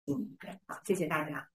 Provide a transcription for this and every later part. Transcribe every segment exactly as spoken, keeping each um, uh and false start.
嗯，好，谢谢大家。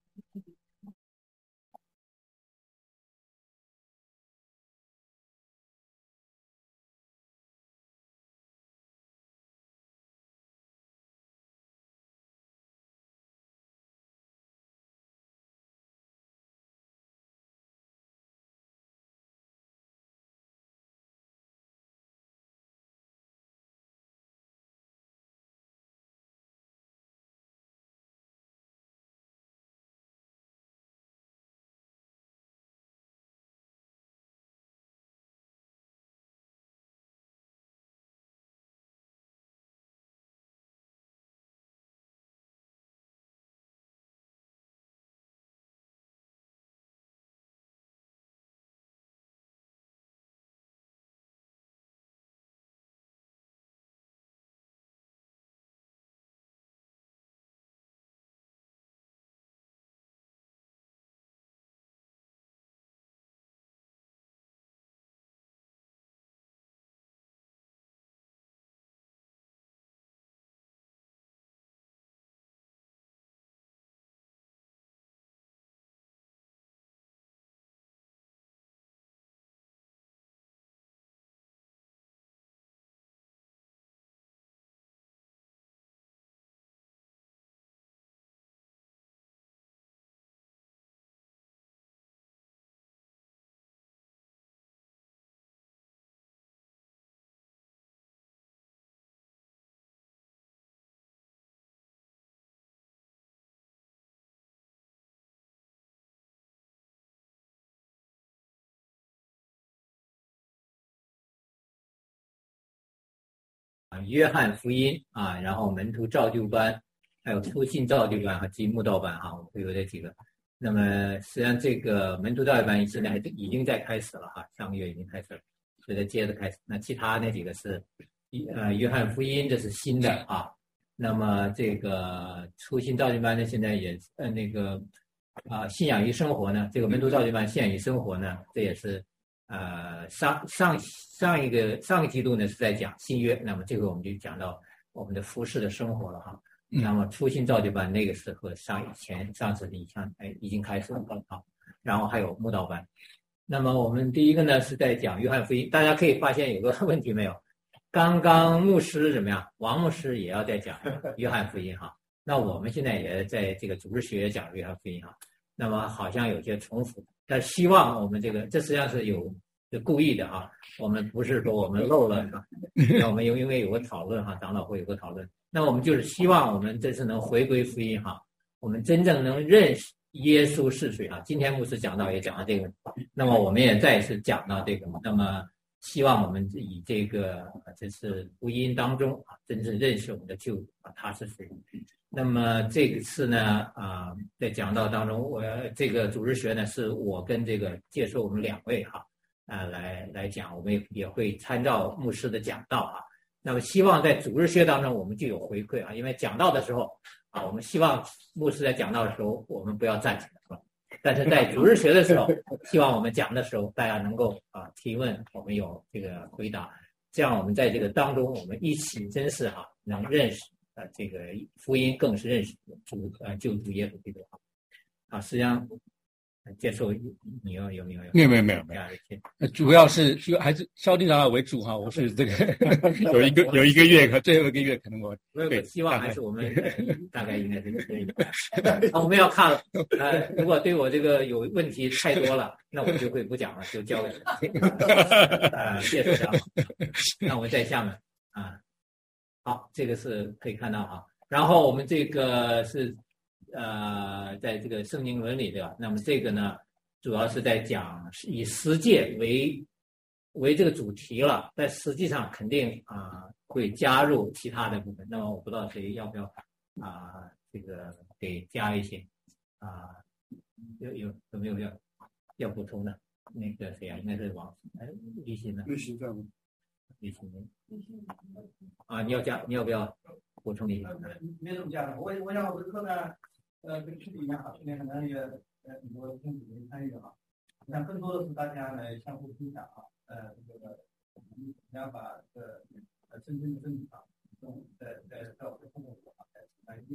约翰福音啊，然后门徒造就班，还有初信造就班和及慕道班哈，我们会有这几个。那么实际上这个门徒造就班现在已经在开始了哈，上个月已经开始了，所以接着开始。那其他那几个是呃约翰福音，这是新的啊。那么这个初信造就班呢，现在也呃那个啊信仰与生活呢，这个门徒造就班信仰与生活呢，这也是。呃，上上上一个上个季度呢是在讲新约，那么这个我们就讲到我们的服侍的生活了哈。嗯、那么初信造就班那个是和上以前上次以前哎已经开始了啊，然后还有慕道班。那么我们第一个呢是在讲约翰福音，大家可以发现有个问题没有？刚刚牧师怎么样？王牧师也要在讲约翰福音哈。那我们现在也在这个组织学讲约翰福音哈。那么好像有些重复。但希望我们这个，这实际上是有是故意的啊，我们不是说我们漏了，那我们有因为有个讨论哈，长老会有个讨论，那我们就是希望我们这次能回归福音哈，我们真正能认识耶稣是谁啊。今天牧师讲到也讲到这个，那么我们也再次讲到这个，那么希望我们以这个这次福音当中啊，真正认识我们的救主啊，他是谁。那么这次呢，啊、呃，在讲道当中，我这个组织学呢，是我跟这个介绍我们两位哈，啊、呃，来来讲，我们也会参照牧师的讲道啊。那么希望在组织学当中，我们就有回馈啊，因为讲道的时候啊，我们希望牧师在讲道的时候，我们不要站起来，但是在组织学的时候，希望我们讲的时候，大家能够啊提问，我们有这个回答，这样我们在这个当中，我们一起真是哈、啊、能认识。呃，这个福音更是认识主呃救主耶稣基督啊，实际上接受你要有没有没有没有没有没有，主要是就还是萧定长为主哈，我是这个有一个有一个月和最后一个月可能我对，希望还是我们大概应该是可以。啊，我们要看了，呃，如果对我这个有问题太多了，那我就会不讲了，就交给呃谢谢啊，那我在下面啊。好，这个是可以看到啊。然后我们这个是呃，在这个圣经伦理的，那么这个呢，主要是在讲以十诫为为这个主题了，但实际上肯定啊、呃、会加入其他的部分。那么我不知道谁要不要啊、呃、这个给加一些啊、呃、有有有没有要要补充的？那个谁啊，应该是王哎李欣呢？ 李欣在吗？ 李欣啊，你要加，你要不要补充一下？ 没怎么加的，我我想我的课呢，呃，跟去年一样哈，去年可能也呃很多同学参与哈，我想更多的是大家来相互分享啊，呃，这个我们怎样把这个呃真正的真理啊，在在在我的生活中啊来来应用，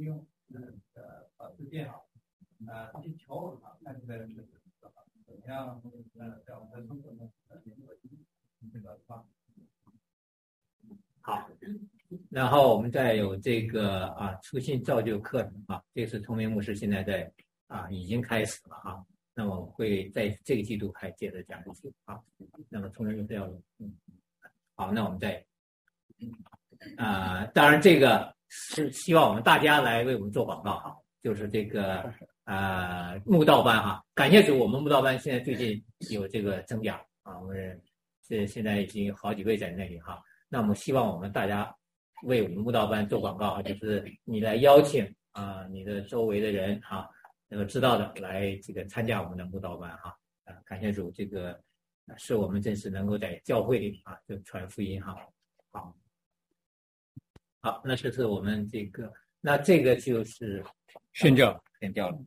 呃呃事件啊，呃这些桥啊，看起来是怎么样呃在我们的生活中呃这个方。 好，然后我们再有这个啊初信造就课程啊，这是崇明牧师现在在啊已经开始了啊，那么会在这个季度还接着讲一些啊，那么崇明牧师要嗯，好，那我们再啊，当然这个是希望我们大家来为我们做广告哈，就是这个啊慕道班哈，感谢主，我们慕道班现在最近有这个增长啊，我们这现在已经有好几位在那里哈。那么希望我们大家为我们慕道班做广告，就是你来邀请啊、呃、你的周围的人哈，能够知道的来这个参加我们的慕道班哈。啊，感谢主，这个是我们真是能够在教会里啊就传福音哈。好，好，那这是我们这个，那这个就是宣教宣教了。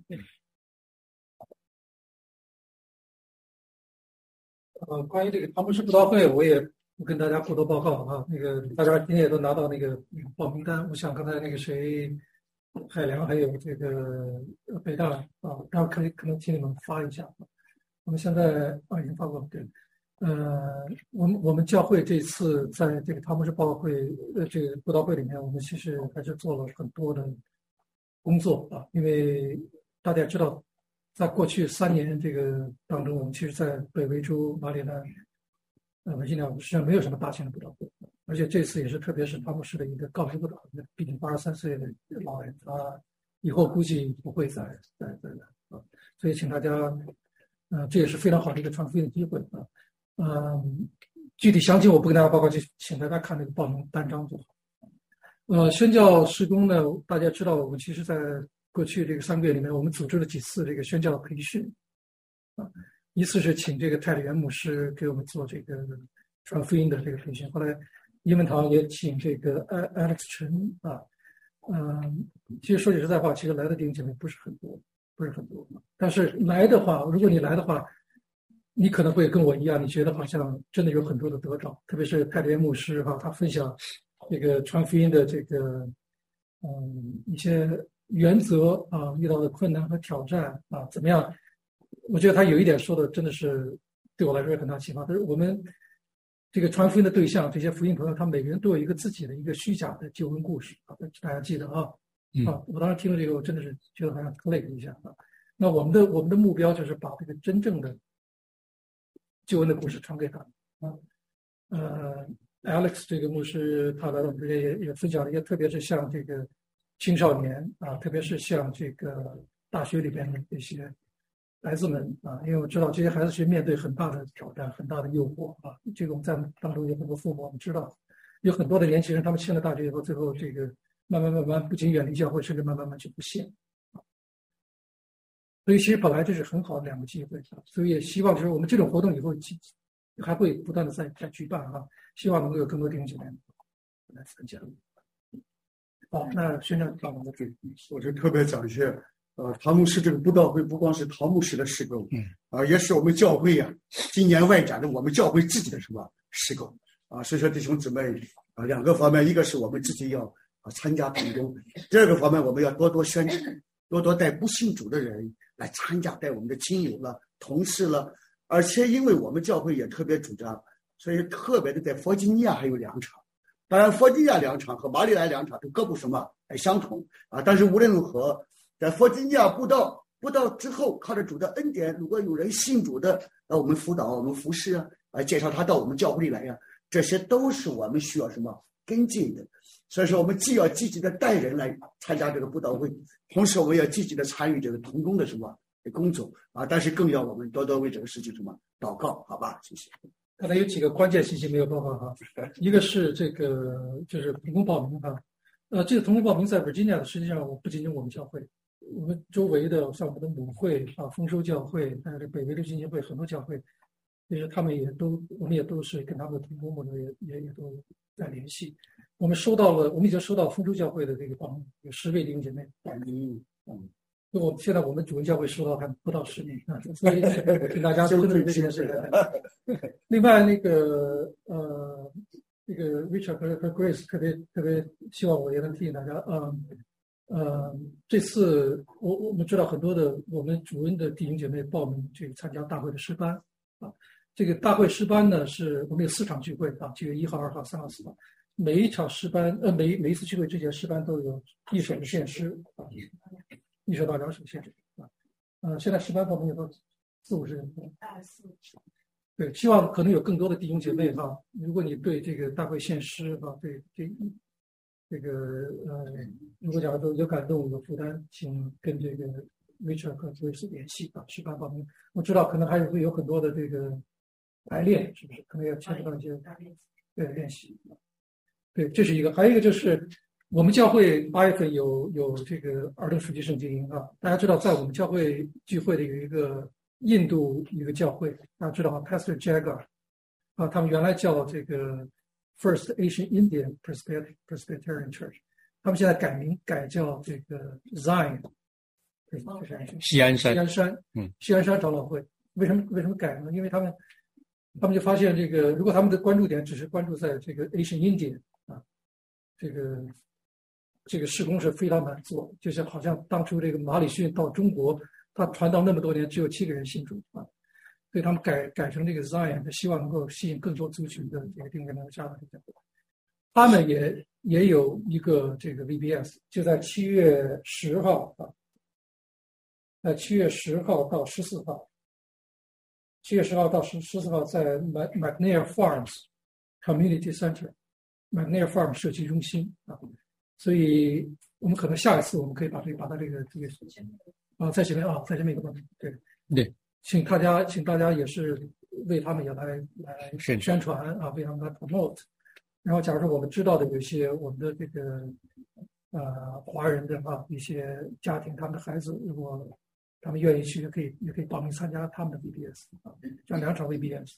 呃，关于这个唐牧师布道会，我也不跟大家过多报告啊。那个大家今天也都拿到那个报名单，我想刚才那个谁，海良还有这个北大啊，待会儿可以可能请你们发一下。我们现在啊已经发过了，对。呃，我们我们教会这次在这个唐牧师报告会呃这个布道会里面，我们其实还是做了很多的工作啊，因为大家知道。在过去三年这个当中，我们其实在北维州、马里兰、呃维吉尼亚实际上没有什么大型的布道会，而且这次也是特别是汤姆士的一个告别布道，毕竟八十三岁的老人，他以后估计不会再再再来啊，所以请大家，呃，这也是非常好的一个传福音的机会啊，嗯，具体详情我不跟大家报告，就请大家看那个报名单张就好。呃，宣教事工呢，大家知道我们其实在。过去这个三个月里面，我们组织了几次这个宣教培训，啊，一次是请这个泰里元牧师给我们做这个传福音的这个培训，后来英文堂也请这个 Alex 陈啊，嗯，其实说句实在话，其实来的弟兄姐妹不是很多，不是很多，但是来的话，如果你来的话，你可能会跟我一样，你觉得好像真的有很多的得着，特别是泰里元牧师哈、啊，他分享这个传福音的这个嗯一些。原则啊，遇到的困难和挑战啊，怎么样？我觉得他有一点说的真的是对我来说有很大启发。就是我们这个传福音的对象，这些福音朋友，他每个人都有一个自己的一个虚假的救恩故事啊，大家记得啊。啊，我当时听了这个，我真的是觉得好像哭了一下啊。那我们的我们的目标就是把这个真正的救恩的故事传给他啊。呃 ，Alex 这个牧师他来到我们这边也也分享了一些，特别是像这个。青少年啊，特别是像这个大学里边的这些孩子们啊，因为我知道这些孩子是面对很大的挑战、很大的诱惑啊。这个我们在当中有很多父母，我们知道有很多的年轻人，他们进了大学以后，最后这个慢慢慢慢不仅远离教会，甚至慢慢慢就不信啊。所以其实本来这是很好的两个机会啊，所以也希望就是我们这种活动以后还会不断的在在举办啊，希望能够有更多弟兄姐妹来参加。好，那宣教大王的这， 我就特别讲一些，呃，唐牧师这个布道会不光是唐牧师的事工，嗯，啊，也是我们教会呀、啊，今年外展的我们教会自己的什么事工啊，所以说弟兄姊妹啊，两个方面，一个是我们自己要啊参加同工，第二个方面我们要多多宣传，多多带不信主的人来参加，带我们的亲友了、同事了，而且因为我们教会也特别主张，所以特别的在弗吉尼亚还有两场。当然，弗吉尼亚两场和马里兰两场都各不什么相同啊。但是无论如何，在弗吉尼亚布道布道之后，靠着主的恩典，如果有人信主的，那我们辅导、我们服侍啊，啊，介绍他到我们教会里来呀、啊，这些都是我们需要什么跟进的。所以说，我们既要积极的带人来参加这个布道会，同时我们要积极的参与这个同工的什么工作啊。但是更要我们多多为这个事情什么祷告，好吧？谢谢。 刚才有几个关键信息没有报告哈，一个是这个就是同工报名哈，呃，这个同工报名在 Virginia 的实际上我不仅仅我们教会，我们周围的像我们的母会啊、丰收教会，还有这北维的浸信会，很多教会，其实他们也都，我们也都是跟他们的同工，我们也也也都在联系。我们收到了，我们已经收到丰收教会的这个报名，有十位弟兄姐妹报名，嗯。我现在我们主任教会收到还不到十名啊，所以跟大家说这件事。另外那个呃，那个 Richard 和和 Grace 特别特别希望我也能提醒大家，嗯， 呃，这次我我们知道很多的我们主恩的弟兄姐妹报名去参加大会的诗班啊。这个大会诗班呢，是我们有四场聚会啊，九月一号、二号、三号、四号。每一场诗班，呃，每每一次聚会之前，诗班都有一首的献诗啊，一首到两首献诗啊。呃，现在诗班报名有多四五十人， 大四。 对，希望可能有更多的弟兄姐妹哈，如果你对这个大会献诗哈，对这这个呃，如果假如说有感动有负担，请跟这个 Richard 和 Joyce 联系啊，诗班报名。我知道可能还会有很多的这个排练，是不是？可能要牵扯到一些对练习。对，这是一个，还有一个就是我们教会八月份有有这个儿童暑期圣经营啊，大家知道在我们教会聚会的有一个印度一个教会，大家知道吗 ？Pastor Jagar 啊，他们原来叫这个 First Asian Indian Presbyterian Church， 他们现在改名改叫这个 Zion， 西安山， 西安山， 嗯， 西安山长老会。为什么为什么改呢？因为他们他们就发现这个，如果他们的关注点只是关注在这个 Asian Indian 啊，这个这个事工是非常难做，就是好像当初这个马礼逊到中国，他传道那么多年，只有七个人信主啊，所以他们改改成这个 Zion， 希望能够吸引更多族群的这个丁元的家长。他们也也有一个这个 V B S， 就在七月十号啊，在七月十号到十四号。七月十号到十十四号在 McNair Farms Community Center，McNair Farm 社区中心啊，所以我们可能下一次我们可以把这个把它这个这个啊在前面啊在前面一个问题，对对， 请大家请大家也是为他们也来来宣传啊，为他们来 promote。然后，假如说我们知道的有一些我们的这个呃华人的啊一些家庭，他们的孩子如果他们愿意去，也可以也可以报名参加他们的 V B S 啊，这样两场 V B S。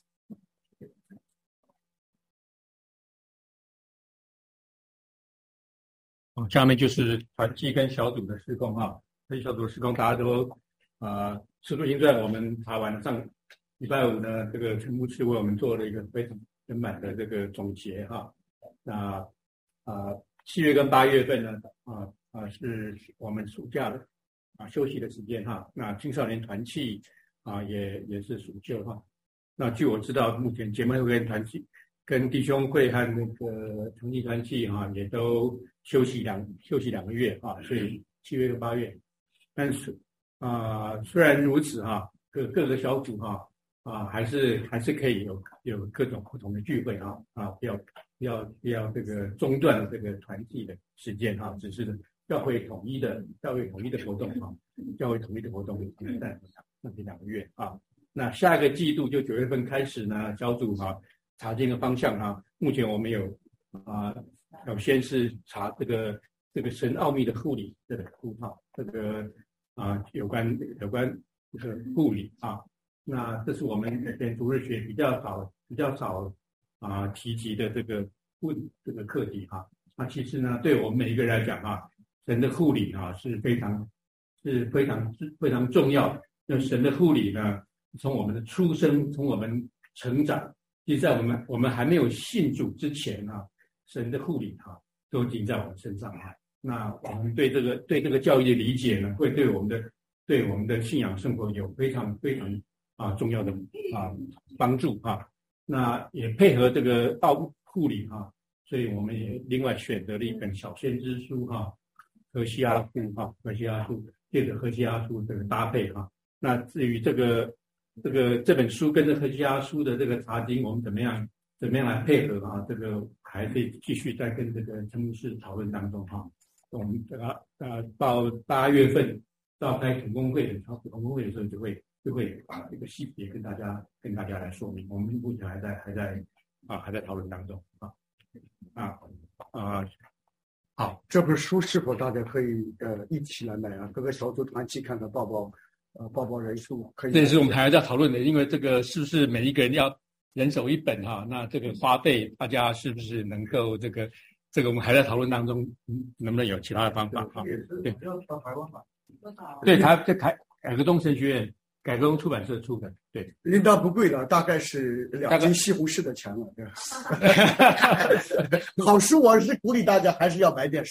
哦，下面就是团契跟小组的事工啊，这些小组的事工大家都啊，师父已经在我们查完了，上礼拜五呢，这个陈牧师为我们做了一个非常圆满的这个总结哈。那啊，七月跟八月份呢，啊啊是我们暑假的。啊，休息的时间哈，那青少年团契啊，也也是暑休哈。那据我知道，目前姐妹会跟团契、跟弟兄会和那个成绩团契哈，也都休息两休息两个月啊，所以七月跟八月。但是啊，虽然如此哈，各各个小组哈啊，还是还是可以有有各种不同的聚会啊啊，不要不要不要这个中断这个团契的时间哈，只是。教会统一的教会统一的活动啊，教会统一的活动在那这两个月啊，那下一个季度就九月份开始呢，小组啊查这个方向啊，目前我们有啊，首先是查这个这个神奥秘的护理这个护套，这个啊有关有关这个护理啊，那这是我们这边主日学比较少比较少啊提及的这个护这个课题啊，那其实呢，对我们每一个人来讲啊。神的护理啊是非常是非常非常重要的。那神的护理呢，从我们的出生，从我们成长，其实在我们我们还没有信主之前啊，神的护理啊都已经在我们身上啊。那我们对这个对这个教育的理解呢，会对我们的对我们的信仰生活有非常非常啊重要的啊帮助啊。那也配合这个道护理啊，所以我们也另外选择了一本小先知书啊。何西阿书哈，何西阿书，借着何西阿书这个搭配哈。那至于这个这个这本书跟着何西阿书的这个查经，我们怎么样怎么样来配合啊？这个还可以继续在跟这个陈牧师讨论当中哈。我们这个呃到八月份召开同工会的同工会的时候，就会就会把这个细节跟大家跟大家来说明。我们目前还在还在啊还在讨论当中啊啊啊。 好，这本书是否大家可以呃一起来买啊？各个小组团契看看报报呃报报人数可以。 这也是我们还在讨论的，因为这个是不是每一个人要人手一本哈？那这个花费大家是不是能够这个这个我们还在讨论当中，嗯，能不能有其他的方法哈？对， 要到台湾吧？ 对，台在台改革东神学院。改革东出版社出的，对， 应当不贵的，大概是两斤西红柿的钱了。对好书，我是鼓励大家还是要买点书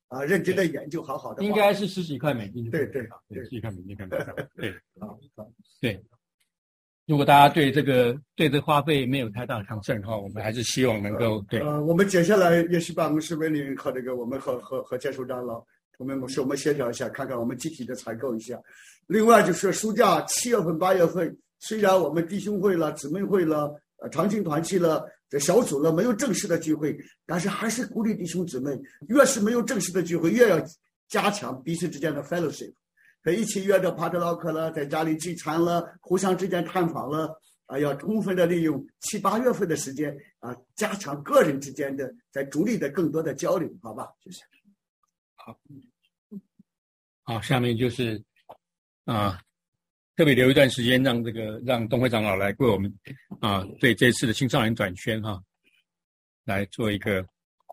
啊，认真的研究，好好的。 应该是十几块美金。 对对对，十几块美金看不到。对，对。如果大家对这个对这个花费没有太大的 concern 的话，我们还是希望能够对。 呃，我们接下来也许办公室文领和这个我们和和和建首长老，我们是我们协调一下，看看我们集体的采购一下。另外就是暑假七月份、八月份，虽然我们弟兄会了、姊妹会了、呃长青团契了、这小组了，没有正式的聚会，但是还是鼓励弟兄姊妹，越是没有正式的聚会，越要加强彼此之间的 fellowship。在一起约着帕特劳克了，在家里聚餐了，互相之间探访了，啊，要充分的利用七八月份的时间啊，加强个人之间的在主里的更多的交流，好吧？谢谢。 好，好，下面就是啊，特别留一段时间让这个让东会长老来为我们啊对这次的青少年转宣哈、啊、来做一个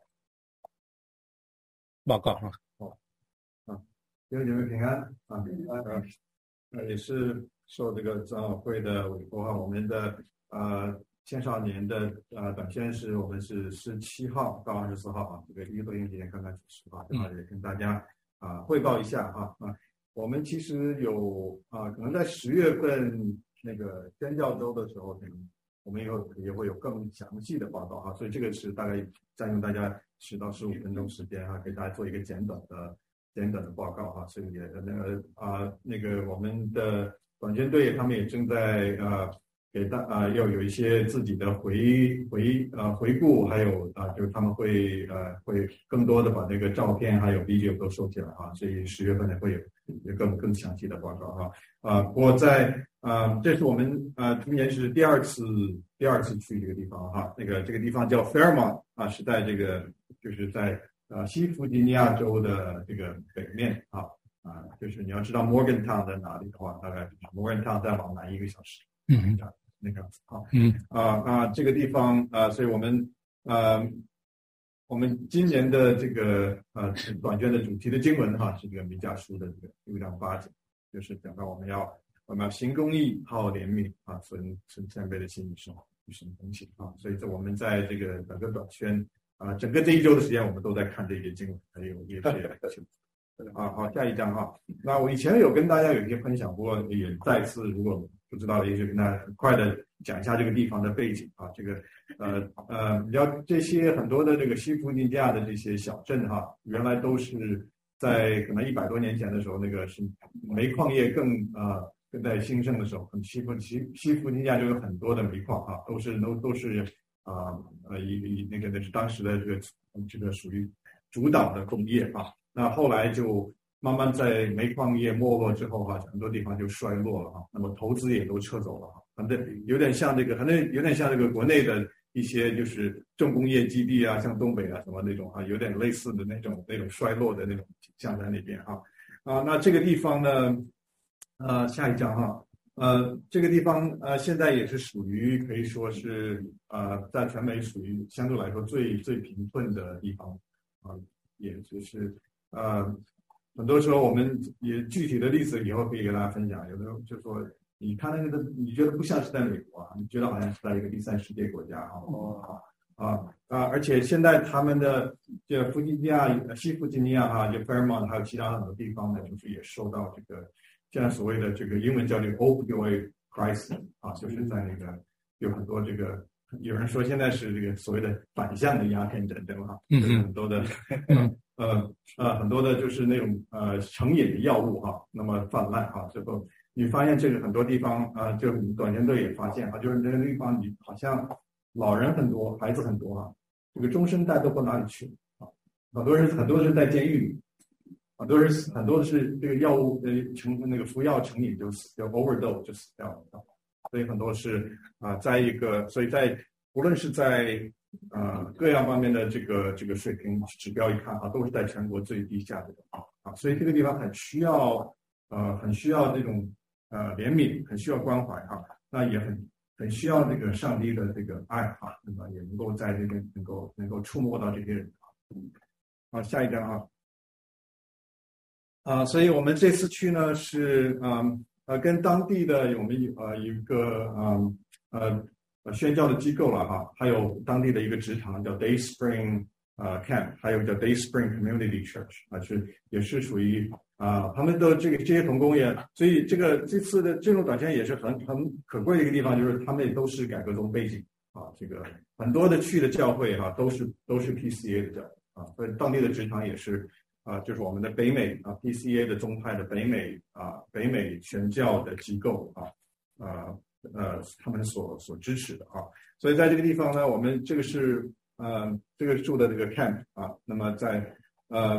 报告哈。 因为你们平安啊，呃，呃，也是受这个长老会的委托哈，我们的呃青少年的呃短宣是我们是十七号到二十四号啊，这个一个多星期前刚刚结束啊，正好也跟大家啊汇报一下哈啊，我们其实有啊，可能在十月份那个宣教周的时候，可能我们以后也会有更详细的报道哈，所以这个是大概占用大家十到十五分钟时间哈，给大家做一个简短的。简短的报告哈，所以也那个啊那个我们的短宣队他们也正在呃给大啊要有一些自己的回回呃回顾，还有啊就是他们会呃会更多的把这个照片还有 video 都收起来哈，所以十月份呢会有有更更详细的报告哈啊。不过在啊这是我们呃今年是第二次第二次去这个地方哈，那个这个地方叫 Fairmont 啊，是在这个就是在。呃，西弗吉尼亚州的这个北面啊啊，就是你要知道 Morgantown 在哪里的话，大概 Morgantown 再往南一个小时， 嗯， 那个啊， 嗯啊啊，这个地方啊，所以我们呃，我们今年的这个呃短宣的主题的经文哈、啊，是这个弥迦书的这个六章八节，就是讲到我们要我们要行公义，好怜悯啊，存存谦卑的心与神与神同行啊，所以这我们在这个整个短宣。啊，整个这一周的时间，我们都在看这些经文，还有一些啊。好，下一章啊。那我以前有跟大家有一些分享过，也再次如果不知道的，也许跟大家很快的讲一下这个地方的背景啊。这个呃呃，你要这些很多的这个西弗尼亚的这些小镇哈、啊，原来都是在可能一百多年前的时候，那个是煤矿业更啊更在兴盛的时候，西弗西西弗尼亚就有很多的煤矿啊，都是都都是。啊呃以以那个那是当时的这个这个属于主导的工业啊，那后来就慢慢在煤矿业没落之后哈、啊，很多地方就衰落了哈、啊，那么投资也都撤走了哈、啊，反正有点像这个，反正有点像这个国内的一些就是重工业基地啊，像东北啊什么那种啊，有点类似的那种那种衰落的那种景象在那边哈啊，那这个地方呢，呃下一章哈、啊。呃，这个地方呃，现在也是属于可以说是呃，在全美属于相对来说最最贫困的地方啊、呃，也就是呃，很多时候我们也具体的例子以后可以跟大家分享。有的时候就说，你看那个的，你觉得不像是在美国啊，你觉得好像是在一个第三世界国家啊啊啊！而且现在他们的这弗吉尼亚、西弗吉尼亚哈，就 Fairmont 还有其他很多地方呢，就是也受到这个。现在所谓的这个英文叫这个 opioid crisis 啊，就是在那个有很多这个有人说现在是这个所谓的反向的鸦片战争哈，就是很多的呃呃很多的就是那种呃成瘾的药物哈，那么泛滥哈，最后你发现这个很多地方啊、呃，就短宣队也发现啊，就是那个地方你好像老人很多，孩子很多啊，这个中生代都到哪里去啊？很多人很多人在监狱里。很多人很多的是这个药物呃成那个服药成瘾就死掉 overdose 就死掉了，所以很多是啊、呃，在一个所以在无论是在呃各样方面的这个这个水平指标一看啊，都是在全国最低下的啊，所以这个地方很需要呃很需要这种呃怜悯，很需要关怀哈、啊，那也很很需要这个上帝的这个爱哈、啊，那么也能够在这边能够能够触摸到这些人啊。好，下一张啊。啊，所以我们这次去呢是嗯呃跟当地的我们呃一个嗯呃呃宣教的机构了哈，还有当地的一个职堂叫 Day Spring 啊 camp， 还有叫 Day Spring Community Church 啊，是也是属于啊，他们的这个这些同工也，所以这个这次的这种短宣也是很很可贵的一个地方，就是他们也都是改革宗背景啊，这个很多的去的教会哈、啊、都是都是 P C A 的教会啊，所以当地的职场也是啊，就是我们的北美啊 P C A 的宗派的北美啊北美宣教的机构啊啊呃他们所所支持的啊，所以在这个地方呢，我们这个是呃这个住的这个 camp 啊，那么在呃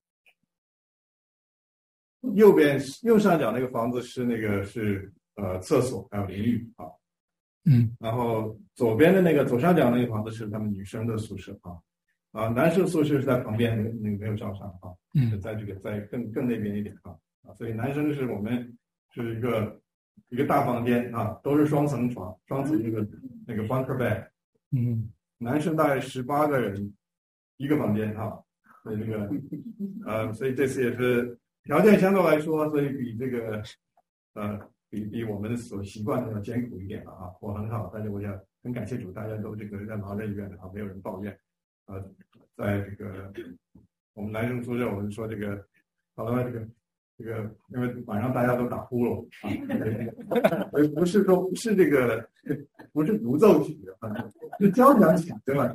右边右上角那个房子是那个是呃厕所还有淋浴啊， 嗯， 然后左边的那个左上角那个房子是他们女生的宿舍啊。啊，男生宿舍是在旁边，那个那个没有照上啊， 嗯， 在这个在更更那边一点啊啊，所以男生是我们是一个一个大房间啊，都是双层床，双层那个那个 bunker bed， 嗯， 男生大概十八个人一个房间啊，所以这个呃，所以这次也是条件相对来说，所以比这个呃比比我们所习惯的要艰苦一点了啊，我很好，但是我想很感谢主，大家都这个任劳任怨的啊，没有人抱怨。呃，在这个我们男生宿舍，我们说这个好了，这个这个，因为晚上大家都打呼噜啊，所以不是说不是这个不是独奏曲啊，是交响曲，对吧？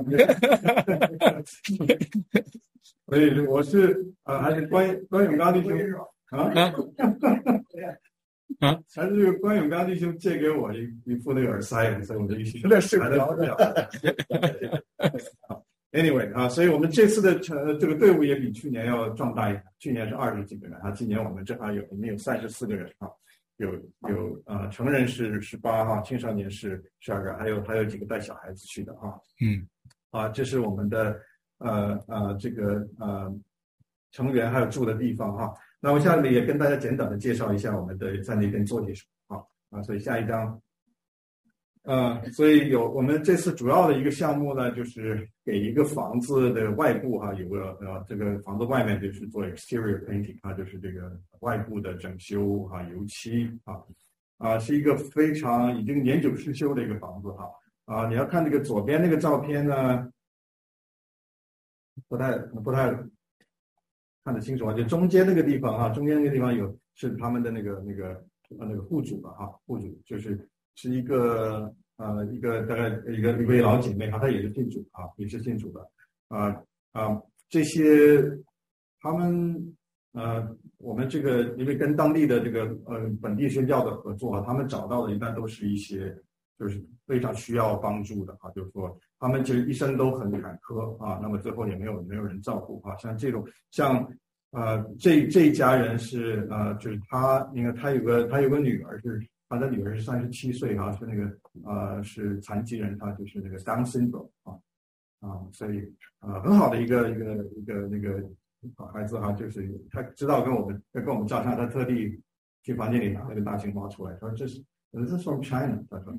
所以我是呃，还是关关永刚弟兄啊啊，还是这个关永刚弟兄借给我一一副那个耳塞，所以我就一起有点睡不着的。Anyway 啊，所以我们这次的成这个队伍也比去年要壮大一点。去年是二十几个人啊，今年我们正好有我们有三十四个人啊，有有呃成人是十八哈，青少年是十二个，还有还有几个带小孩子去的哈。 嗯， 啊，这是我们的呃呃这个呃成员还有住的地方哈。那我下面也跟大家简短的介绍一下我们的在那边做些什么啊啊，所以下一章。呃，所以有我们这次主要的一个项目呢，就是给一个房子的外部哈、啊，有个呃这个房子外面就是做 exterior painting 啊，就是这个外部的整修啊、油漆啊啊，是一个非常已经年久失修的一个房子哈啊，你要看这个左边那个照片呢，不太不太看得清楚啊，就中间那个地方哈、啊，中间那个地方有是他们的那个那个呃那个户主了哈、啊，户主就是。是一个呃一个大概一个一位老姐妹哈，她也是信主啊，也是信主的啊啊这些他们呃我们这个因为跟当地的这个呃本地宣教的合作啊，他们找到的一般都是一些就是非常需要帮助的啊，就是说他们其实一生都很坎坷啊，那么最后也没有没有人照顾啊，像这种像呃这这一家人是呃就是他因为他有个他有个女儿是。他的女儿是三十七岁啊，是那个呃是残疾人，他就是那个 Down syndrome 啊啊，所以呃很好的一个一个一个那个孩子哈、啊，就是他知道跟我们跟我们照相，他特地去房间里拿那个大青蛙出来，他说这是这是 from China， 他说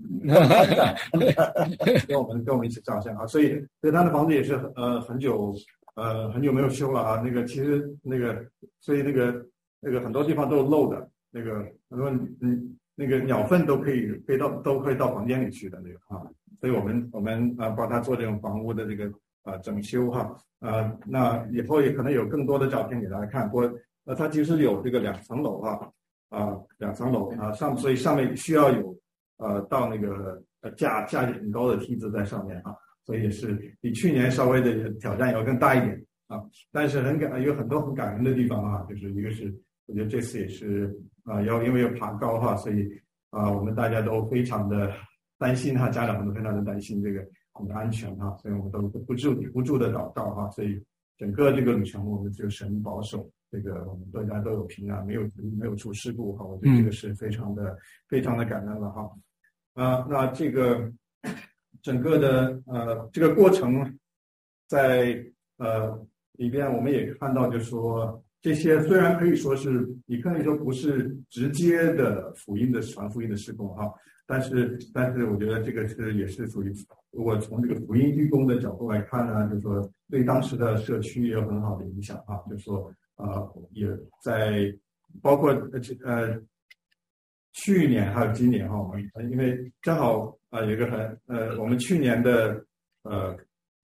跟我们跟我们一起照相啊，所以所以他的房子也是呃很久呃很久没有修了啊，那个其实那个所以那个那个很多地方都有漏的，那个很多嗯。那个鸟粪都可以飞到都可以到房间里去的那个啊，所以我们我们啊帮他做这种房屋的这个啊整修哈啊，那以后也可能有更多的照片给大家看。不过呃它其实有这个两层楼哈啊两层楼啊上，所以上面需要有呃到那个呃架架很高的梯子在上面啊，所以也是比去年稍微的挑战要更大一点啊，但是很感有很多很感人的地方啊，就是一个是我觉得这次也是。啊，要因为要爬高哈，所以啊，我们大家都非常的担心哈，家长们都非常的担心这个我们的安全哈，所以我们都不住不住的祷告哈，所以整个这个旅程我们就神保守，这个我们大家都有平安，没有没有出事故哈，我觉得这个是非常的、嗯、非常的感恩了哈。啊，那这个整个的呃这个过程在呃里边我们也看到，就是说。这些虽然可以说是，你可以说不是直接的福音的传福音的事工哈，但是但是我觉得这个是也是属于，如果从这个福音义工的角度来看呢，就是说对当时的社区也有很好的影响哈，就是说呃也在包括呃去年还有今年哈，我们因为正好啊、呃、有一个很呃我们去年的呃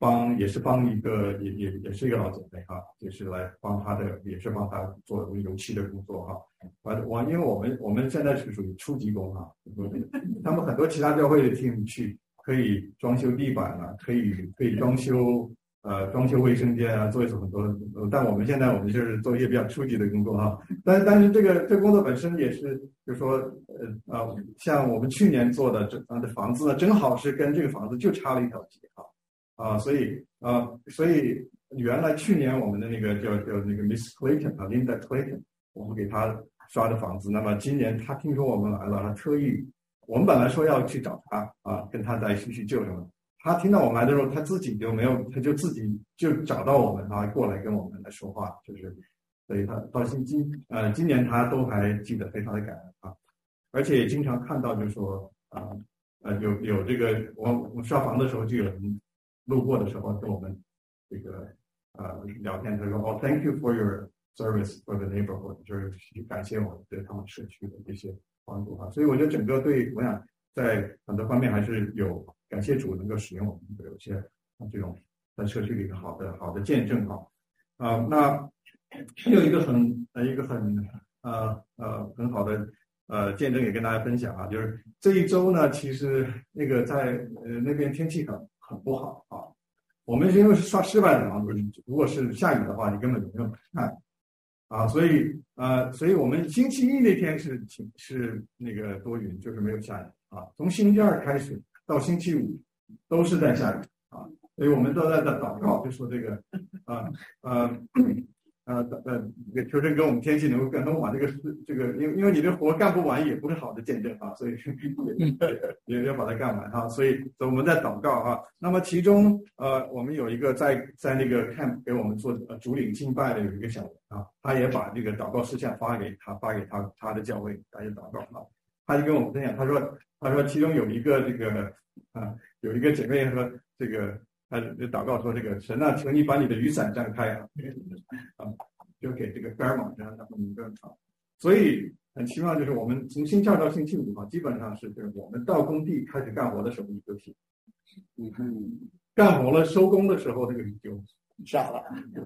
帮也是帮一个也也也是一个老姐妹哈，也是来帮她的，也是帮她做油漆的工作哈。啊，我因为我们我们现在是属于初级工哈，他们很多其他教会的 team 去可以装修地板啊，可以可以装修呃装修卫生间啊，做一些很多的工作。但我们现在我们就是做一些比较初级的工作哈。但但是这个这个工作本身也是，就是说呃啊，像我们去年做的这的房子呢，正好是跟这个房子就差了一条街哈。啊，所以啊，所以原来去年我们的那个叫叫那个 Miss Clayton 啊 ，Linda Clayton， 我们给她刷的房子。那么今年她听说我们来了，她特意，我们本来说要去找她啊，跟她再叙叙旧什么。她听到我们来的时候，她自己就没有，她就自己就找到我们啊，过来跟我们来说话，就是，所以她到今今呃今年她都还记得，非常的感恩啊，而且也经常看到，就是说啊呃有有这个我我们刷房的时候就有人。路过的时候跟我们这个呃聊天，他说哦 ，Thank you for your service for the neighborhood， 就是感谢我们对他们社区的这些帮助哈。所以我觉得整个对我想在很多方面还是有感谢主能够使用我们有些这种在社区里的好的好的见证哈。啊、呃，那还有一个很呃一个很呃呃很好的呃见证也跟大家分享啊，就是这一周呢，其实那个在呃那边天气很。很不好啊！我们因为是刷室外的房子，如果是下雨的话，你根本就没有看啊，所以呃，所以我们星期一那天是是那个多云，就是没有下雨啊。从星期二开始到星期五都是在下雨啊，所以我们都在在祷告，就说这个啊呃呃呃，这个求神给我们天气能够更能把这个这个，因为因为你这活干不完也不是好的见证啊，所以也也要把它干完啊，所以我们在祷告啊。那么其中呃，我们有一个在在那个 camp 给我们做呃主领敬拜的有一个小人啊，他也把这个祷告事项发给他发给他他的教会大家祷告啊，他就跟我们分享，他说他说其中有一个这个啊有一个姐妹说这个。他就祷告说：“这个神啊，求你把你的雨伞张开啊，啊，就给这个盖尔玛这样他们一个啊。所以很希望就是我们从星期二到星期五啊，基本上是就是我们到工地开始干活的时候雨就停，你看干活了收工的时候这个雨就下了。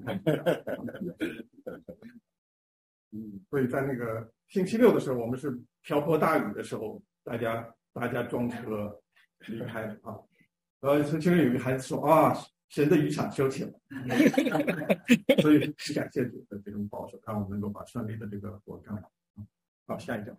嗯，所以在那个星期六的时候，我们是瓢泼大雨的时候，大家大家装车离开啊。”呃，其中有一个孩子说啊，神的渔场修起了，所以感谢主的这种保守，让我们能够把顺利的这个活干完。好，下一张。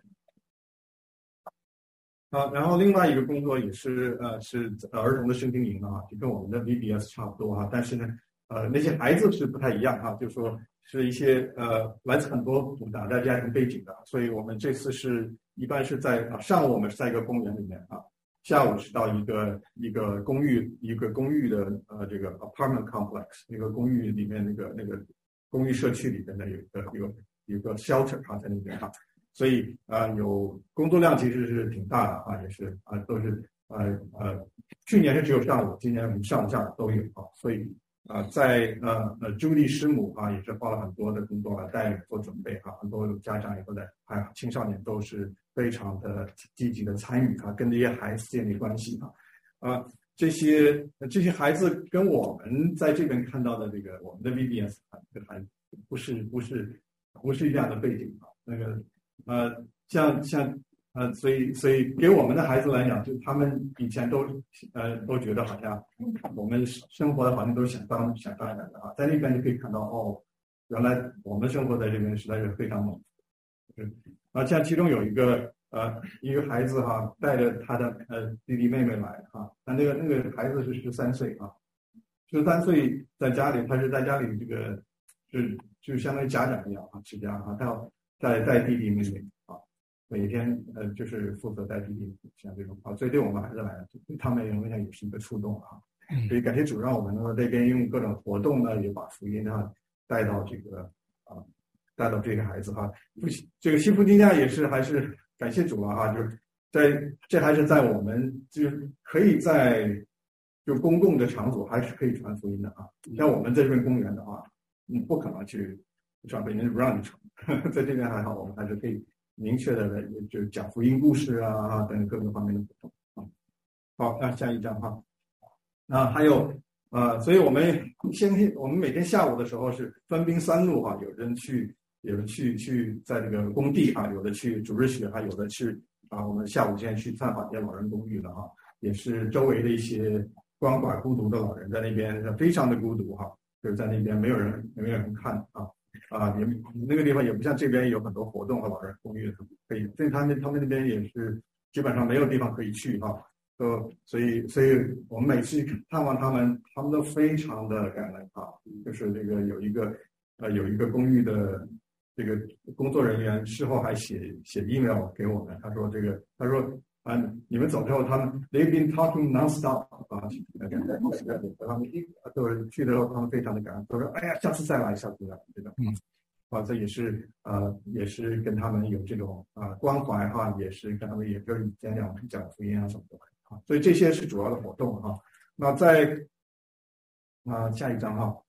好，然后另外一个工作也是呃是儿童的圣经营啊，就跟我们的 V B S 差不多啊，但是呢，呃那些孩子是不太一样啊，就是说是一些呃来自很多复杂的家庭背景的，所以我们这次是一般是在啊上午我们是在一个公园里面啊。下午是到一个一个公寓一个公寓的呃这个 apartment complex 一个公寓里面那个那个公寓社区里面的有一个有有个 shelter 啊在那边哈，所以啊、呃、有工作量其实是挺大的啊，也是啊都是呃呃去年是只有上午，今年我们上午下午都有啊，所以啊、呃、在呃呃朱莉师母啊也是花了很多的工作来带领做准备啊，很多家长也都在，还有青少年都是。非常的积极的参与啊，跟这些孩子建立关系啊，啊，这些这些孩子跟我们在这边看到的这个我们的 V B S 啊，这还不是不是不是一样的背景啊，那个呃，像像呃，所以所以给我们的孩子来讲，就他们以前都呃都觉得好像我们生活的环境都是想当想当然的啊，在那边就可以看到哦，原来我们生活在这边实在是非常猛，嗯。啊，像其中有一个呃一个孩子哈，带着他的呃弟弟妹妹来哈，那那个那个孩子是十三岁啊，十三岁在家里，他是在家里这个是就相当于家长一样啊，持家啊，他要带带弟弟妹妹啊，每天呃就是负责带弟弟像这种啊，所以对我们孩子来讲，对他们我想也是一个触动啊，所以感谢主让我们能够这边用各种活动呢，也把福音啊带到这个啊。带到这个孩子哈，这个幸福金价也是还是感谢主了哈，就是在这还是在我们就是可以在就公共的场所还是可以传福音的啊。像我们在这边公园的话，嗯，不可能去传福音，不让你传。在这边还好，我们还是可以明确的就讲福音故事啊等各个方面的活动啊。好，那下一张哈，那还有啊，所以我们先我们每天下午的时候是分兵三路哈、啊，有人去，有人去去在这个工地啊，有的去主日学，还有的去啊，我们下午现在去探访一些老人公寓了哈、啊，也是周围的一些鳏寡孤独的老人在那边非常的孤独哈、啊，就是在那边没有人没有人看啊啊，也那个地方也不像这边有很多活动和老人公寓可以，所以他们他们那边也是基本上没有地方可以去哈、啊。呃，所以，所以我们每次探望他们，他们都非常的感恩啊。就是这个有一个呃有一个公寓的这个工作人员事后还写写 email 给我们，他说这个他说啊你们走之后，他们 they've been talking nonstop 啊，他们一就是去的时候，他们非常的感恩，他说哎呀下次再来，下次再来这种。嗯。啊，这也是呃，也是跟他们有这种啊、呃、关怀哈，也是跟他们也就是讲讲讲福音啊什么的啊，所以这些是主要的活动哈。那在啊、呃、下一章哈，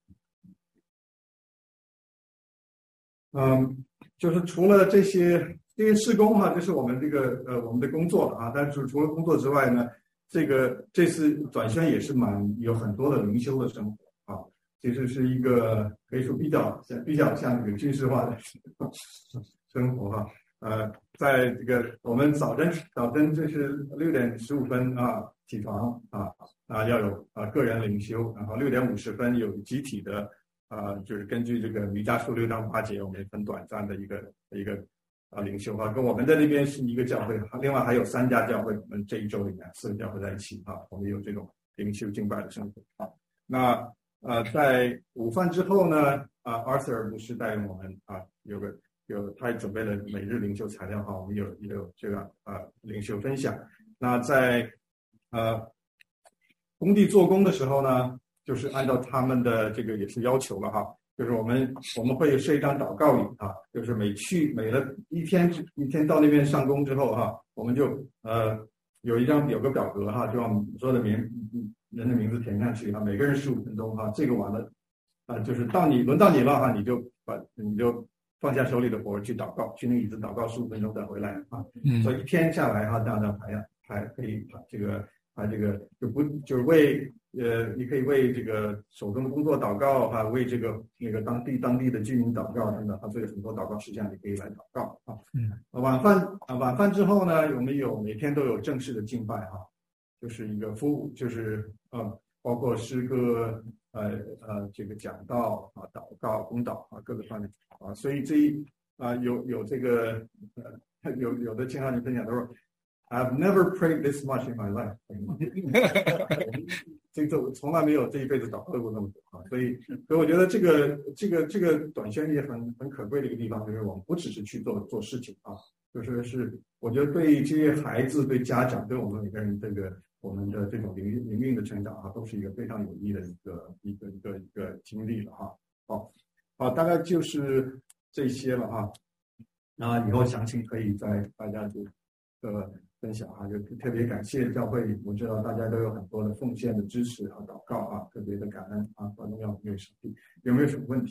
嗯，就是除了这些这些事工哈，这是我们这个呃我们的工作了啊。但是除了工作之外呢，这个这次转宣也是蛮有很多的灵修的生活啊。其实是一个可以说比较像比较像这个军事化的生活哈，呃，在这个我们早晨早晨就是六点十五分啊起床啊啊要有啊个人灵修，然后六点五十分有集体的啊，就是根据这个弥迦书六章八节，我们很短暂的一个一个啊灵修哈，跟我们在那边是一个教会，另外还有三家教会，我们这一周里面四个教会在一起啊，我们有这种灵修敬拜的生活啊，那。呃，在午饭之后呢，啊 ，Arthur 牧师带领我们啊，有个有他准备了每日灵修材料哈，我们有有这个啊灵修分享。那在呃工地做工的时候呢，就是按照他们的这个也是要求了哈，就是我们我们会设一张祷告语啊，就是每去每了一天一天到那边上工之后哈，我们就呃有一张有个表格哈，就让我们所有的名人的名字填上去啊，每个人十五分钟哈，这个完了啊，就是到你轮到你了哈，你就把你就放下手里的活去祷告，去那个椅子祷告十五分钟再回来啊。嗯，所以一天下来哈，这样的排还可以把这个啊这个就不就是为呃，你可以为这个手中的工作祷告哈，为这个那个当地当地的居民祷告等等啊，所以很多祷告事项你可以来祷告啊。嗯，晚饭啊晚饭之后呢，我们有每天都有正式的敬拜哈。就是一个服务，就是呃，包括诗歌，呃呃，这个讲道啊、祷告、公祷啊各个方面啊，所以这一啊、呃、有有这个呃有有的青少年分享都说 ，I've never prayed this much in my life 这个我从来没有这一辈子祷告过那么多啊，所以所以我觉得这个这个这个短宣也很很可贵的一个地方，就是我们不只是去做做事情啊，就是是我觉得对这些孩子、对家长、对我们每个人这个。我们的这种灵灵命的成长啊，都是一个非常有益的一个一个一个一个经历了哈。好，好，大概就是这些了哈。那以后详情可以在大家就呃分享啊，就特别感谢教会，我知道大家都有很多的奉献的支持和祷告啊，特别的感恩啊，观众要没有什么有没有什么问题？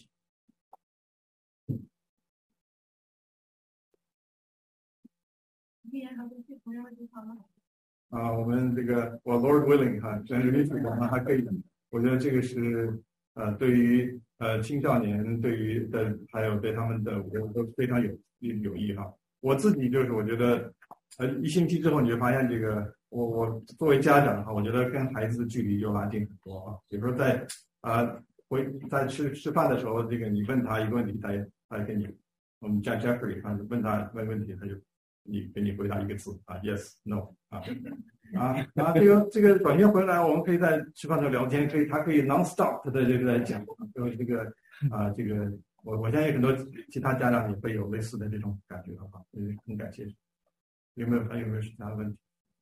啊，我们这个我 Lord willing 哈，真是我们还可以，我觉得这个是呃，对于呃青少年，对于的还有对他们的，我觉得都非常有有益哈。我自己就是我觉得，呃，一星期之后你就发现这个，我我作为家长哈，我觉得跟孩子的距离就拉近很多啊。比如说在啊、呃、回在吃吃饭的时候，这个你问他一个问题，他他给你，我们叫 Jeffrey 啊，问他问问题，他就。你给你回答一个字啊 ，yes no 啊啊，然后这个这个短宣回来，我们可以在吃饭的时候聊天，可以他可以 non-stop 的这个来讲，就是这个啊这个我我相信很多其他家长也会有类似的这种感觉的哈，嗯，很感谢。有没有还有没有其他的问题？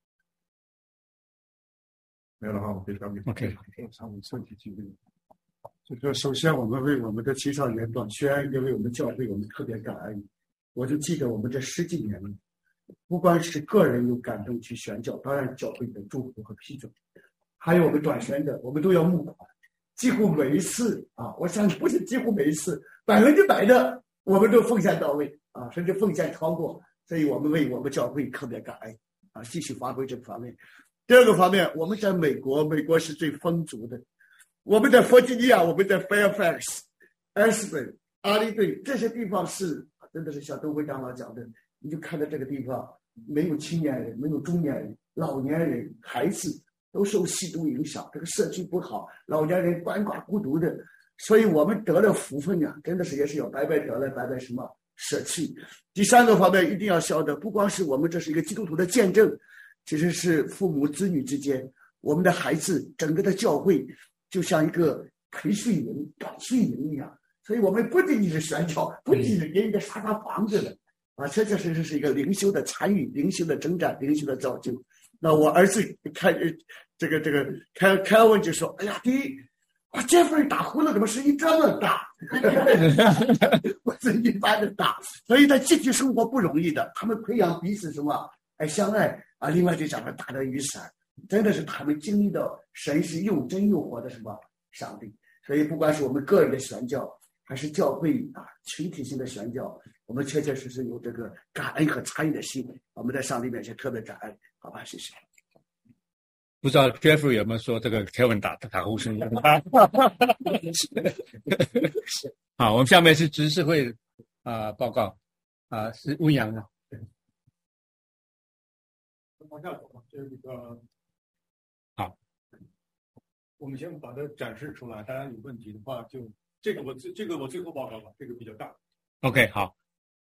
没有的话，我可以交给 OK。上午问题继续。就说首先我们为我们的青少年短宣，也为我们教会，我们特别感恩。我就记得我们这十几年了。不光是个人有感动去宣教，当然教会的祝福和批准，还有我们短宣的，我们都要募款，几乎每一次啊，我想不是几乎每一次，百分之百的我们都奉献到位啊，甚至奉献超过，所以我们为我们教会特别感恩啊，继续发挥这个方面。第二个方面，我们在美国，美国是最丰足的， 我们在弗吉尼亚，我们在 Fairfax、艾斯本、阿利顿这些地方是真的是像东辉长老讲的，你就看到这个地方没有青年人，没有中年人，老年人、孩子都受吸毒影响，这个社区不好，老年人鳏寡孤独的，所以我们得了福分呀，真的是也是要白白得了，白白什么舍弃。第三个方面一定要晓得，不光是我们这是一个基督徒的见证，其实是父母子女之间，我们的孩子整个的教会就像一个培训营、感训营一样。所以我们不仅仅是宣教，不仅仅是给人家沙发房子的啊，确确实实是一个灵修的参与、灵修的征战、灵修的造就。那我儿子开这个这个开开文就说：“哎呀，第一，啊，这份打呼噜怎么声音这么大？我是一般的大，所以在集体生活不容易的。他们培养彼此什么爱相爱啊。另外就讲了大的雨伞，真的是他们经历到神是又真又活的什么上帝。所以不管是我们个人的宣教，还是教会啊群体性的宣教，我们确确实实有这个感恩和参与的心。我们在上帝面前特别感恩，好吧？谢谢。 不知道 Jeffrey 有没有说这个 Kevin 打打呼声？好，我们下面是执事会啊、呃、报告啊、呃、是温阳啊。 往下走吧，这个好，我们先把它展示出来，大家有问题的话就这个我这个我最后报告吧，这个比较大。OK， 好。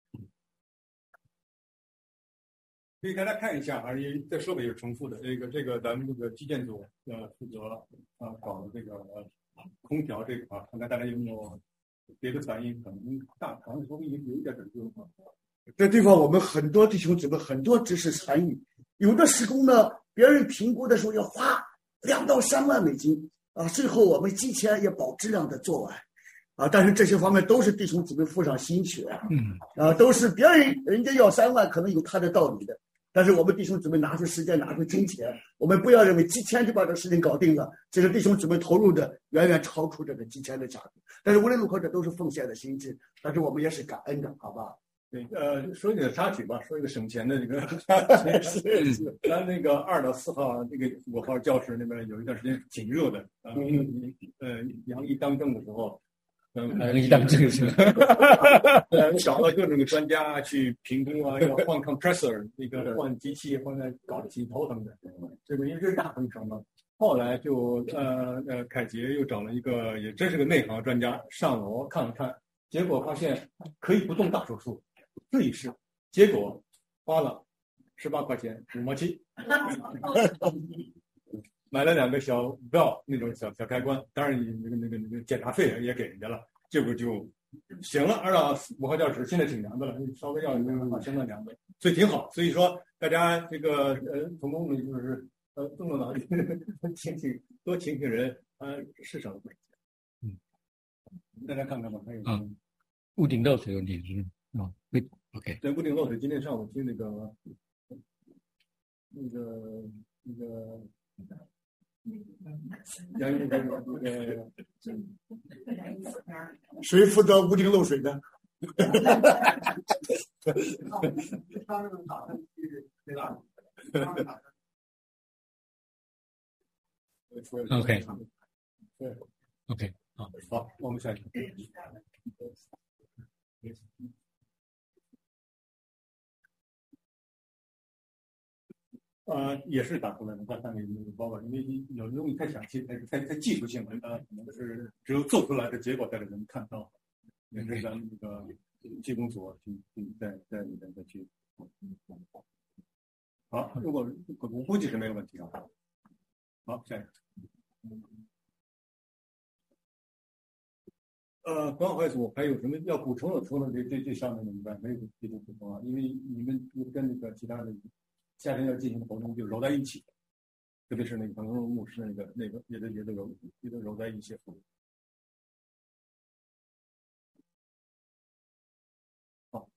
可以大家看一下啊，因为这设备也是重复的。这个这个咱们这个基建组呃负责啊搞的这个呃空调这个啊，看看大家有没有别的反应？可能大好像说不定有一点点就这地方我们很多弟兄姊妹很多知识参与，有的施工呢，别人评估的时候要花两到三万美金啊，最后我们提前也保质量的做完啊，但是这些方面都是弟兄姊妹付上心血啊， 嗯啊，都是别人人家要三万，可能有他的道理的。但是我们弟兄姊妹拿出时间，拿出金钱，我们不要认为几千就把这个事情搞定了。其实弟兄姊妹投入的远远超出这个几千的价格。但是无论如何，这都是奉献的心智，但是我们也是感恩的，好吧？ 对，呃，说一个插曲吧，说一个省钱的这个。 是是。 咱那个二到四号那个五号教室那边有一段时间挺热的，呃， 嗯呃，杨毅当政的时候。 杨毅当政是吧？ 呃，找了各种的专家去评估啊，要换 compressor， 那个换机器，换的搞得挺头疼的。这个因为这是大工程嘛。后来就呃呃，凯杰又找了一个也真是个内行专家上楼看了看，结果发现可以不动大手术，试一试，结果花了十八块钱五毛七。买了两个小 valve 那种小小开关，当然你那个那个那个检查费也给人家了，结果就行了。二到五号教室现在挺凉的了，稍微要把身子凉的，所以挺好。所以说大家这个呃，从中呢就是呃动动脑筋，请请多请请人，呃，是省了不少钱。嗯，大家看看吧，还有嗯，屋顶漏水问题是啊，对 ，OK， 对，屋顶漏水，今天上午听那个那个那个。 谁负责屋顶漏水的？ OK， OK， 好，好，我们下去。呃，也是打出来的，在上面那个包包，因为有的东西太详细，太太太技术性了，呃，可能是只有做出来的结果才能看到。也是咱们这个技工所去去在在里面再去。好，如果我估计是没有问题啊。好，下一个。呃，管好组还有什么要补充的？除了这这这上面的以外，没有别的补充啊，因为你们跟那个其他的。夏天要进行的活动就揉在一起，特别是那个可能牧师那个那个也得也得揉也得揉在一起。好，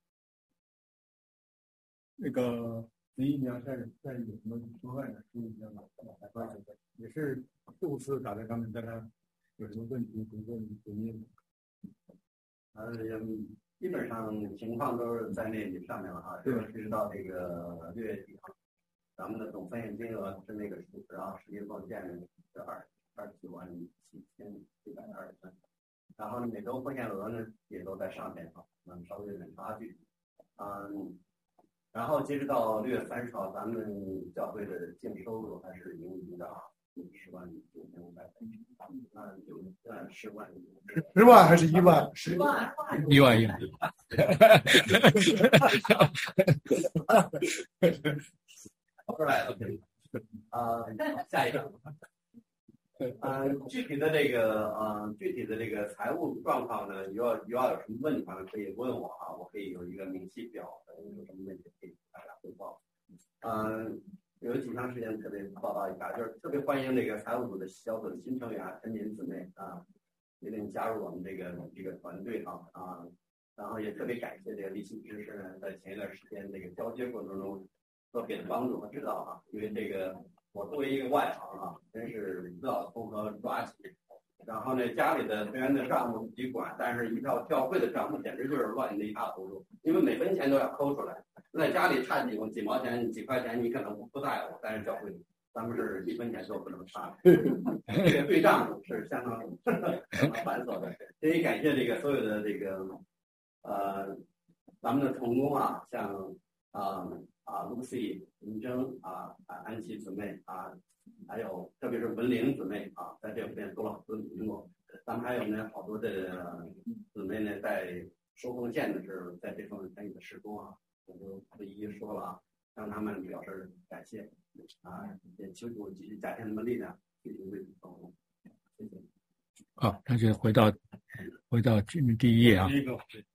那个第一年在在有什么额外的注意呢？也是数次打在上面，大家有什么问题不问回应？ 呃，基本上情况都是在那里上面了哈，就是直到这个六月底，咱们的总奉献金额是那个数，然后实际奉献是二， 二十九万七千七百二十三。然后呢，每周奉献额呢也都在上面啊，嗯，稍微有点差距。嗯，然后截止到六月三十号，咱们教会的净收入还是盈余的啊，十万九千五百分，那就呃十万， 十万还是一万？十万， 一万一万。 All right, OK， 啊，下一个。呃，具体的这个呃，具体的这个财务状况呢，有要有要有什么问题呢，可以问我啊，我可以有一个明细表，有什么问题可以给大家汇报。嗯、呃，有几项事情特别报道一下，就是特别欢迎这个财务组的小组的新成员陈敏姊妹啊，决定加入我们这个这个团队啊啊，然后也特别感谢这个立信知识呢，在前一段时间这个交接过程中所给的帮助和指导啊，因为这个。我作为一个外行啊，真是不知道从何抓起。然后呢，家里的虽然的账目自己管，但是一到教会的账目简直就是乱的一塌糊涂，因为每分钱都要抠出来。在家里差几几毛钱、几块钱，你可能不在乎，但是教会咱们是一分钱都不能差。这个对账是相当相当繁琐的。所以感谢这个所有的这个呃咱们的同工啊，像啊。呃啊 ，Lucy、林征啊、安琪姊妹啊，还有特别是文玲姊妹啊，在这边做了很多努力。咱们还有呢，好多的姊妹呢，在收奉献的时候，在这方面参与的施工啊，我就不一一说了啊，向他们表示感谢啊，也求主继续加添他们力量，继续为主做工。谢谢。 好，那就回到回到第一页啊。 第一个。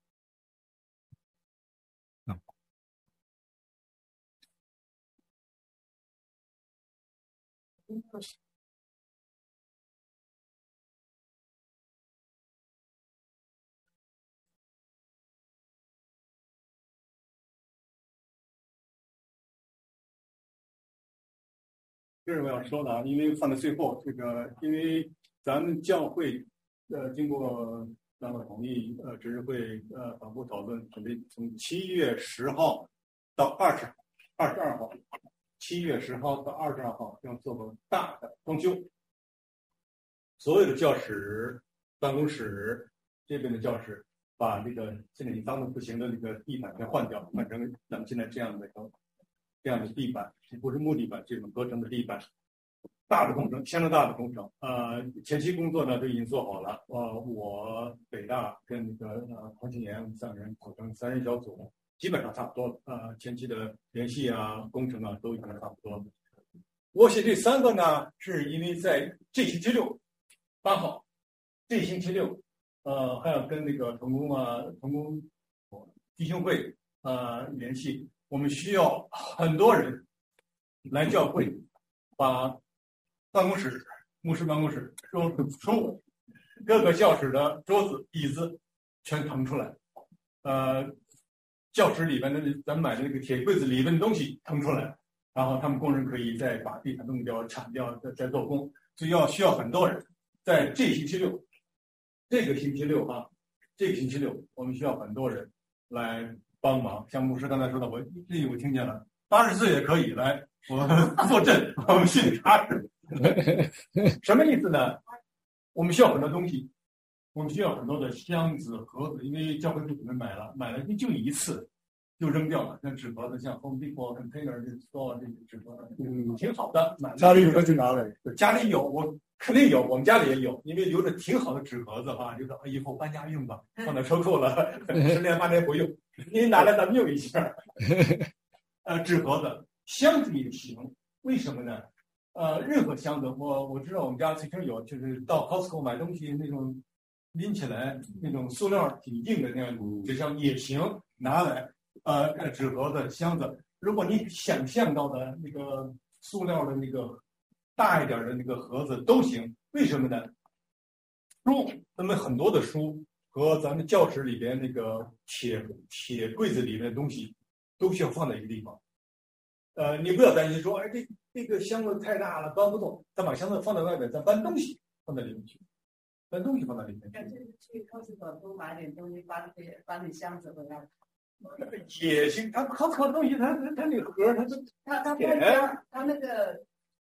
这是我要说的啊，因为放在最后，这个因为咱们教会呃经过长老同意，呃执事会呃反复讨论，准备从七月十号到二十二十二号，七月十号到二十二号要做个大的装修，所有的教室、办公室这边的教室，把这个现在已经脏的不行的那个地板全换掉，换成咱们现在这样的这样的地板，不是木地板，这种合成的地板，大的工程，相当大的工程。呃，前期工作呢都已经做好了。呃，我北大跟那个呃黄庆岩三个人组成三人小组，基本上差不多了。呃，前期的联系啊、工程啊都已经差不多了。我写这三个呢，是因为在这星期六八号，这星期六，呃，还要跟那个同工啊、同工弟兄会呃联系。我们需要很多人来教会，把办公室、牧师办公室、收书、各个教室的桌子、椅子全腾出来。呃，教室里边的咱买的那个铁柜子里边的东西腾出来，然后他们工人可以再把地毯弄掉、铲掉，再再做工。所以要需要很多人，在这星期六，这个星期六啊，这个星期六我们需要很多人来。帮忙，像牧师刚才说的，我这我听见了，八十岁也可以来，我坐镇，我们心里踏实。什么意思呢？我们需要很多东西，我们需要很多的箱子、盒子，因为教会不可能买了，买了就一次就扔掉了。像纸盒子，像 Home Depot container 这 store 这个纸盒子，嗯，挺好的。 家里有的就拿来， 家里有我。肯定有，我们家里也有，因为留着挺好的纸盒子哈，留着以后搬家用吧，放在车库了，十年八年不用，你拿来咱们用一下。呃，纸盒子、箱子也行，为什么呢？呃，任何箱子，我我知道我们家曾经有，就是到 Costco 买东西那种拎起来那种塑料挺硬的那样纸箱也行，拿来呃纸盒子、箱子，如果你想象到的那个塑料的那个。大一点的那个盒子都行，为什么呢？书，咱们很多的书和咱们教室里边那个铁铁柜子里面的东西，都需要放在一个地方。呃，你不要担心说，哎，这这个箱子太大了，搬不动，咱把箱子放在外面，咱搬东西放在里面去，搬东西放在里面去。 感觉去超市多买点东西，搬点搬点箱子回来。 也行，他 Costco 的东西，他他那个盒，他他他他他那个。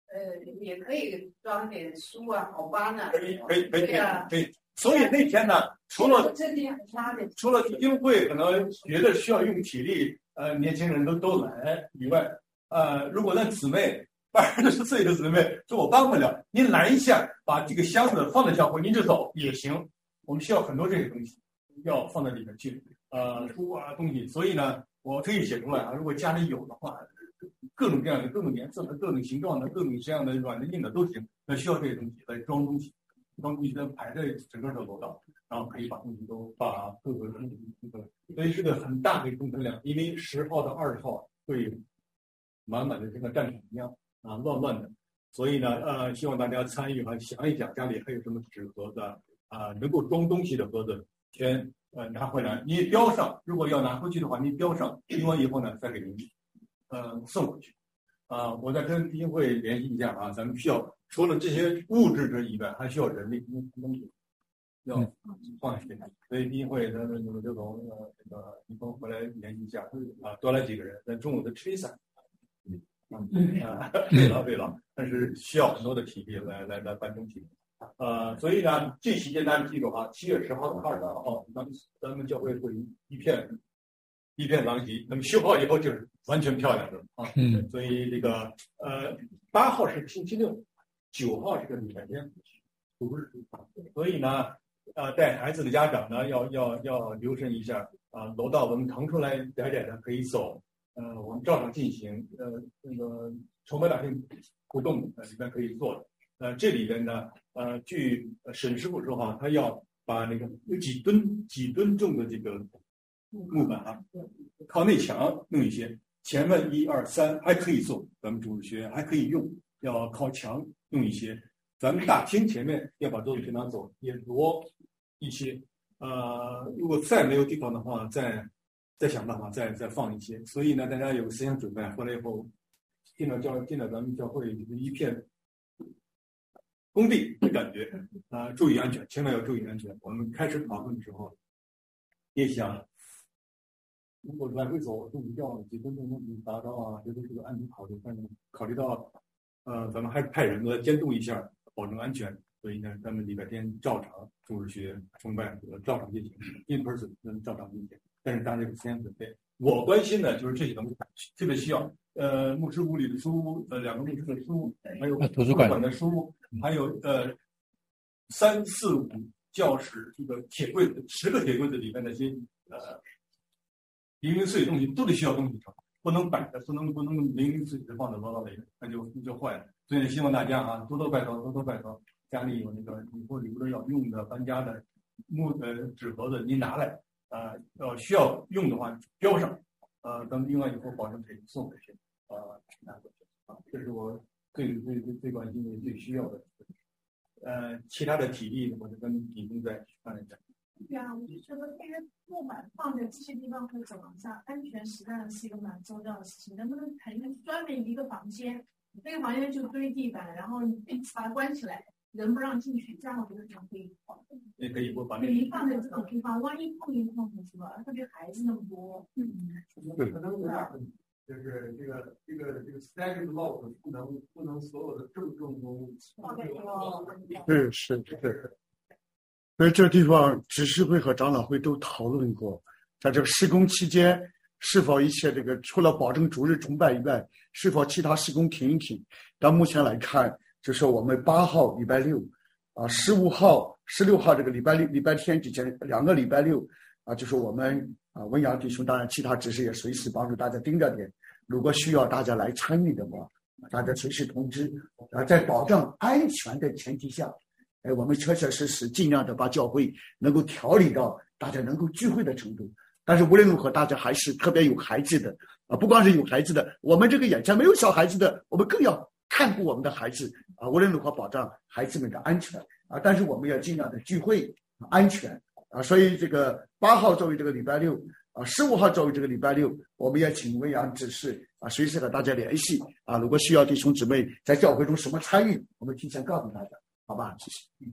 呃，也可以装点书啊，好吧呢？ 可以可以可以对啊可以。所以那天呢，除了这点很差的， 除了因会可能觉得需要用体力，呃，年轻人都都来以外，呃，如果那姊妹二十岁的姊妹说我帮不了，您拦一下，把这个箱子放在教会，您就走也行。我们需要很多这些东西，要放在里面去，呃，书啊东西。所以呢，我特意写出来啊，如果家里有的话，各种各样的、各种颜色的、各种形状的、各种这样的软的、硬的都行。那需要这些东西来装东西。装东西的排在整个的楼道，然后可以把东西都把各个东西这个，所以是个很大的工程量。因为十号到二十号会满满的像个战场一样啊，乱乱的。所以呢，呃，希望大家参与哈，想一想家里还有什么纸盒子啊，能够装东西的盒子，先呃拿回来，你标上。如果要拿回去的话，你标上，标完以后呢，再给您呃送回去。啊，我再跟基金会联系一下啊，咱们需要除了这些物质之以外，还需要人力，因为东西要放下去。所以基金会的那个刘总呃这个你跟我回来联系一下啊，多来几个人，在中午的吃一餐。嗯啊，对了对了，但是需要很多的体力来来来搬东西。呃，所以呢，这期间大家记住哈，七月十号到二十号，咱们咱们教会会一片。一片狼藉，那么修好以后就是完全漂亮的啊。嗯，所以这个呃，八号是星期六，九号是个礼拜天，主日。所以呢，呃，带孩子的家长呢，要要要留神一下啊，楼道我们腾出来窄窄的可以走，呃，我们照常进行。呃，那个筹备大厅不动，呃，里边可以坐的。呃，这里边呢，呃，据沈师傅说哈，他要把那个有几吨几吨重的这个。木板啊，靠内墙弄一些，前面一二三还可以做，咱们主日学还可以用，要靠墙弄一些。咱们大厅前面要把桌子全拿走，也挪一些。呃，如果再没有地方的话，再再想办法再再放一些。所以呢，大家有个思想准备，回来以后进到教进到咱们教会就是一片工地的感觉啊、呃，注意安全，千万要注意安全。我们开始讨论的时候，也想。如果来回走，肚子掉，几分钟能达到啊，这都是个安全考虑。但是考虑到，呃，咱们还是派人来监督一下，保证安全。所以呢，咱们礼拜天照常主日学崇拜照常进行 ，in person 能照常进行。但是大家有时间准备。我关心的就是这些东西，特别需要。呃，牧师屋里的书，呃，两个牧师的书，还有图书馆的书，还有呃三四五教室这个铁柜子，十个铁柜子里面那些呃。零零碎的东西都得需要东西装，不能摆着，不能不能零零碎碎的放在楼道里，那就那就坏了。所以希望大家啊，多多拜托，多多拜托，家里有那个以后留着要用的搬家的木呃纸盒子，您拿来啊，要、呃、需要用的话标上，呃，咱们用完以后保证可以送回去，呃，拿回去啊，这是我最最最最关心的、最需要的。呃，其他的体力我就跟李工在商量一下。 对啊，我就觉得那个木板放在这些地方或走廊上，安全实在是一个蛮重要的事情。能不能腾专门一个房间，那个房间就堆地板，然后你把它关起来，人不让进去，这样我觉得可以。 也可以不把那你放在这种地方，万一碰一碰是吧？特别孩子那么多，嗯， 对，可能有点问题，就是这个这个这个 staggered load 不能不能所有的重重公物。 是是是。所以这个地方执事会和长老会都讨论过，在这个施工期间，是否一切这个除了保证主日崇拜以外，是否其他施工停一停？到目前来看，就是我们八号礼拜六，啊，十五号、十六号这个礼拜六、礼拜天之前两个礼拜六，啊，就是我们啊文阳弟兄，当然其他执事也随时帮助大家盯着点。如果需要大家来参与的话，大家随时通知，啊，在保障安全的前提下。哎，我们确确实实尽量的把教会能够调理到大家能够聚会的程度。但是无论如何，大家还是特别有孩子的啊，不光是有孩子的，我们这个眼前没有小孩子的，我们更要看顾我们的孩子啊。无论如何保障孩子们的安全啊，但是我们要尽量的聚会安全啊。所以这个八号作为这个礼拜六啊，十五号作为这个礼拜六，我们也请文阳指示啊，随时和大家联系啊。如果需要弟兄姊妹在教会中什么参与，我们提前告诉大家。好吧，谢谢。嗯，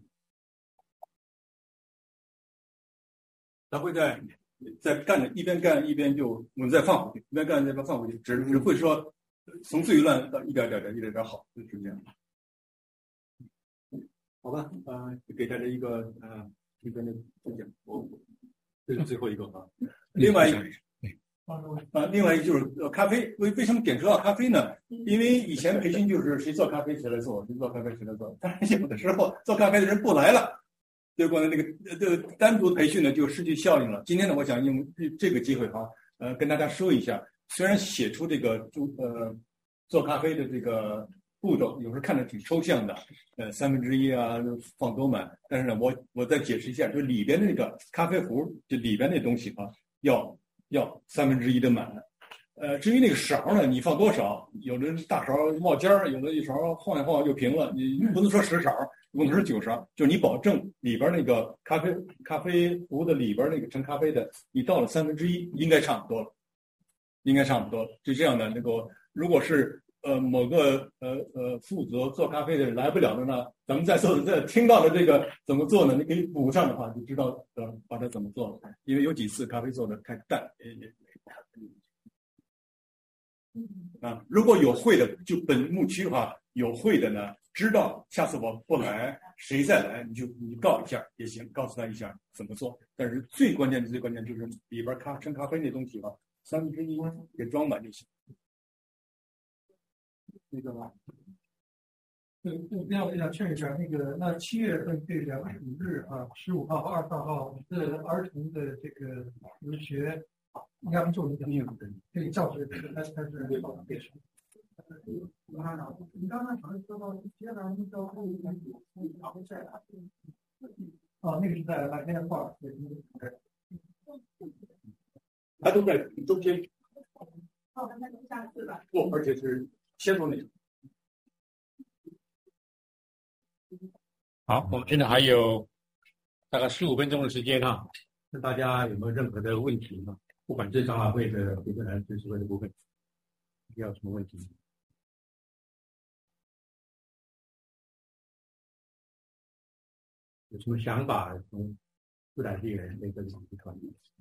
他会在在干着一边干一边就我们再放回去，一边干一边放回去，只只会说从最乱到一点点的一点点好，就是这样。好吧，呃，给大家一个呃一个那个分享，我这是最后一个啊。另外一个啊，另外一个就是呃咖啡，为为什么点说到咖啡呢？因为以前培训就是谁做咖啡谁来做，谁做咖啡谁来做，但是有的时候做咖啡的人不来了，结果呢那个这个单独培训呢就失去效应了。今天呢，我想用这个机会哈，呃，跟大家说一下，虽然写出这个就呃做咖啡的这个步骤有时候看着挺抽象的，呃，三分之一啊，放多满。但是呢，我我再解释一下，就里边的那个咖啡壶，就里边那东西啊，要要三分之一的满。呃，至于那个勺呢，你放多少？有的大勺冒尖儿，有的一勺晃一晃就平了。你不能说十勺，不能说九勺，就是你保证里边那个咖啡咖啡壶的里边那个盛咖啡的，你到了三分之一，应该差不多了，应该差不多了。就这样的那个，如果是呃，某个呃呃负责做咖啡的人来不了的呢，咱们在座的在听到的这个怎么做呢？你可以补上的话，就知道呃把它怎么做了。因为有几次咖啡做的太淡，也也啊，如果有会的，就本牧区的话，有会的呢，知道下次我不来，谁再来，你就你告一下也行，告诉他一下怎么做。但是最关键的最关键就是里边咖盛咖啡那东西啊，三分之一给装满就行。那个吧， 对，这样我想确认一下，那个那七月份这两个五日啊，十五号和二十二号的儿童的这个留学，应该就一个这个教学还是还是电视。 你刚才好像说到接下来教会一点啊，那个是在蓝天画，对， 它都在中间。 哦，那就下次吧。 不，而且是先说那个。好，我们现在还有大概十五分钟的时间哈，那大家有没有任何的问题呢？不管是长老会的部分还是知识会的部分，有什么问题？有什么想法从布兰地人那个集团？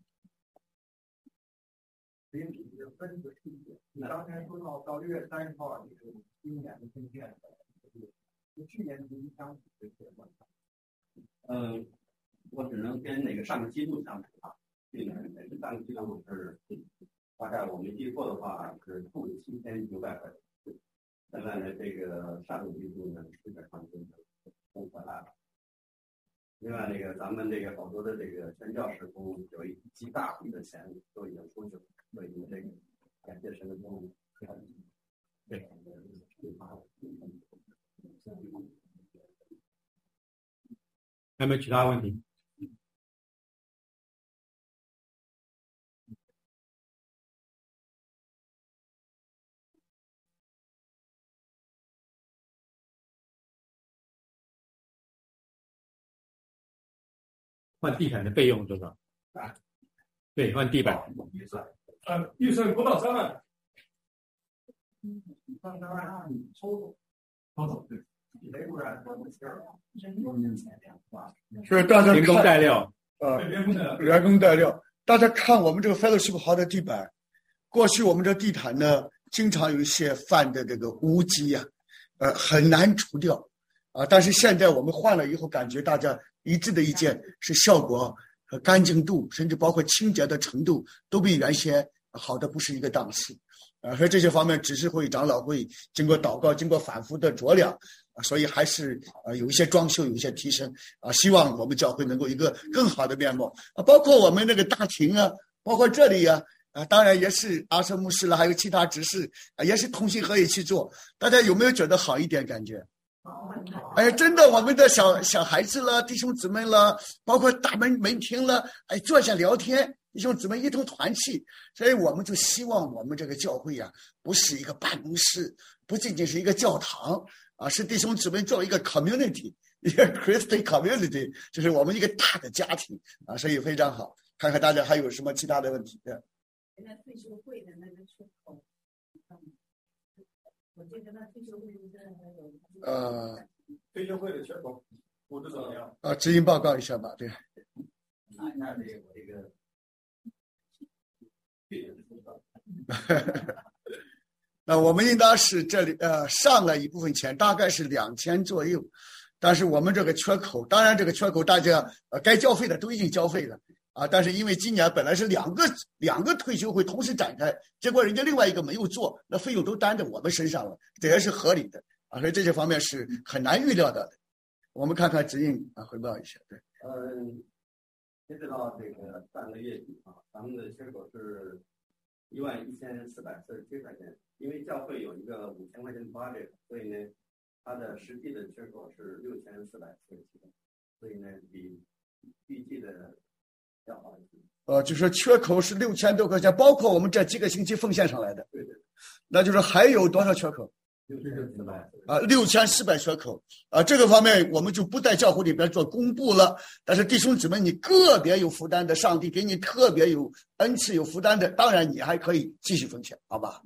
你刚才说到到六月三十号，就是今年的春天，去年是一相比的结果。 呃，我只能跟那个上个季度相比啊，去年上个季度是大概我没记错的话是负七千九百块钱，现在呢这个上个季度呢基本上就是冲回来了。另外，那个咱们这个好多的这个宣教事工有一极大笔的钱都已经出去了，所以这个感谢神的供应。对， 还有没有其他问题？换地毯的费用多少？啊，对，换地板。 预算， 呃，预算不到三万。 三万你抽抽走对，雷不然不气儿， 是大家人工带料， 呃，人工带料。大家看我们这个 fellowship hall 的地板，过去我们这地毯呢，经常有一些泛的这个污迹呀、啊，呃，很难除掉啊。但是现在我们换了以后，感觉大家一致的意见是效果和干净度，甚至包括清洁的程度，都比原先好的不是一个档次。呃，和这些方面，执事会、长老会经过祷告，经过反复的酌量，啊，所以还是呃有一些装修，有一些提升啊。希望我们教会能够一个更好的面貌啊，包括我们那个大厅啊，包括这里啊，啊，当然也是阿瑟牧师了，还有其他执事啊，也是同心合意去做。大家有没有觉得好一点感觉？哎，真的，我们的小小孩子了，弟兄姊妹了，包括大门门庭了，哎，坐下聊天。弟兄姊妹一同团契，所以我们就希望我们这个教会啊，不是一个办公室，不仅仅是一个教堂啊，是弟兄姊妹作为一个 community， 一个 Christian community， 就是我们一个大的家庭啊，所以非常好。看看大家还有什么其他的问题？ 现在退休会的那个出口，我记得那退休会真的还有呃， 退休会的缺口补的怎么样？ 啊，执行报告一下吧，对。 拿一下这个我这个。 那我们应当是这里呃上了一部分钱，大概是两千左右，但是我们这个缺口，当然这个缺口大家呃该交费的都已经交费了啊，但是因为今年本来是两个两个退休会同时展开，结果人家另外一个没有做，那费用都担在我们身上了，这也是合理的啊，所以这些方面是很难预料的。我们看看指引啊，汇报一下。对， 嗯，截止到这个上个月底啊，咱们的缺口是一万一千四百四十七块钱。因为教会有一个五千块钱的 budget， 所以呢，它的实际的缺口是六千四百四十七，所以呢，比预计的要好一些。 呃，就是缺口是六千多块钱，包括我们这几个星期奉献上来的。 对对。 那就是还有多少缺口？ 六千四百。 啊，六千四百缺口啊，这个方面我们就不在教会里边做公布了。但是弟兄姊妹，你个别有负担的，上帝给你特别有恩赐、有负担的，当然你还可以继续奉献，好吧？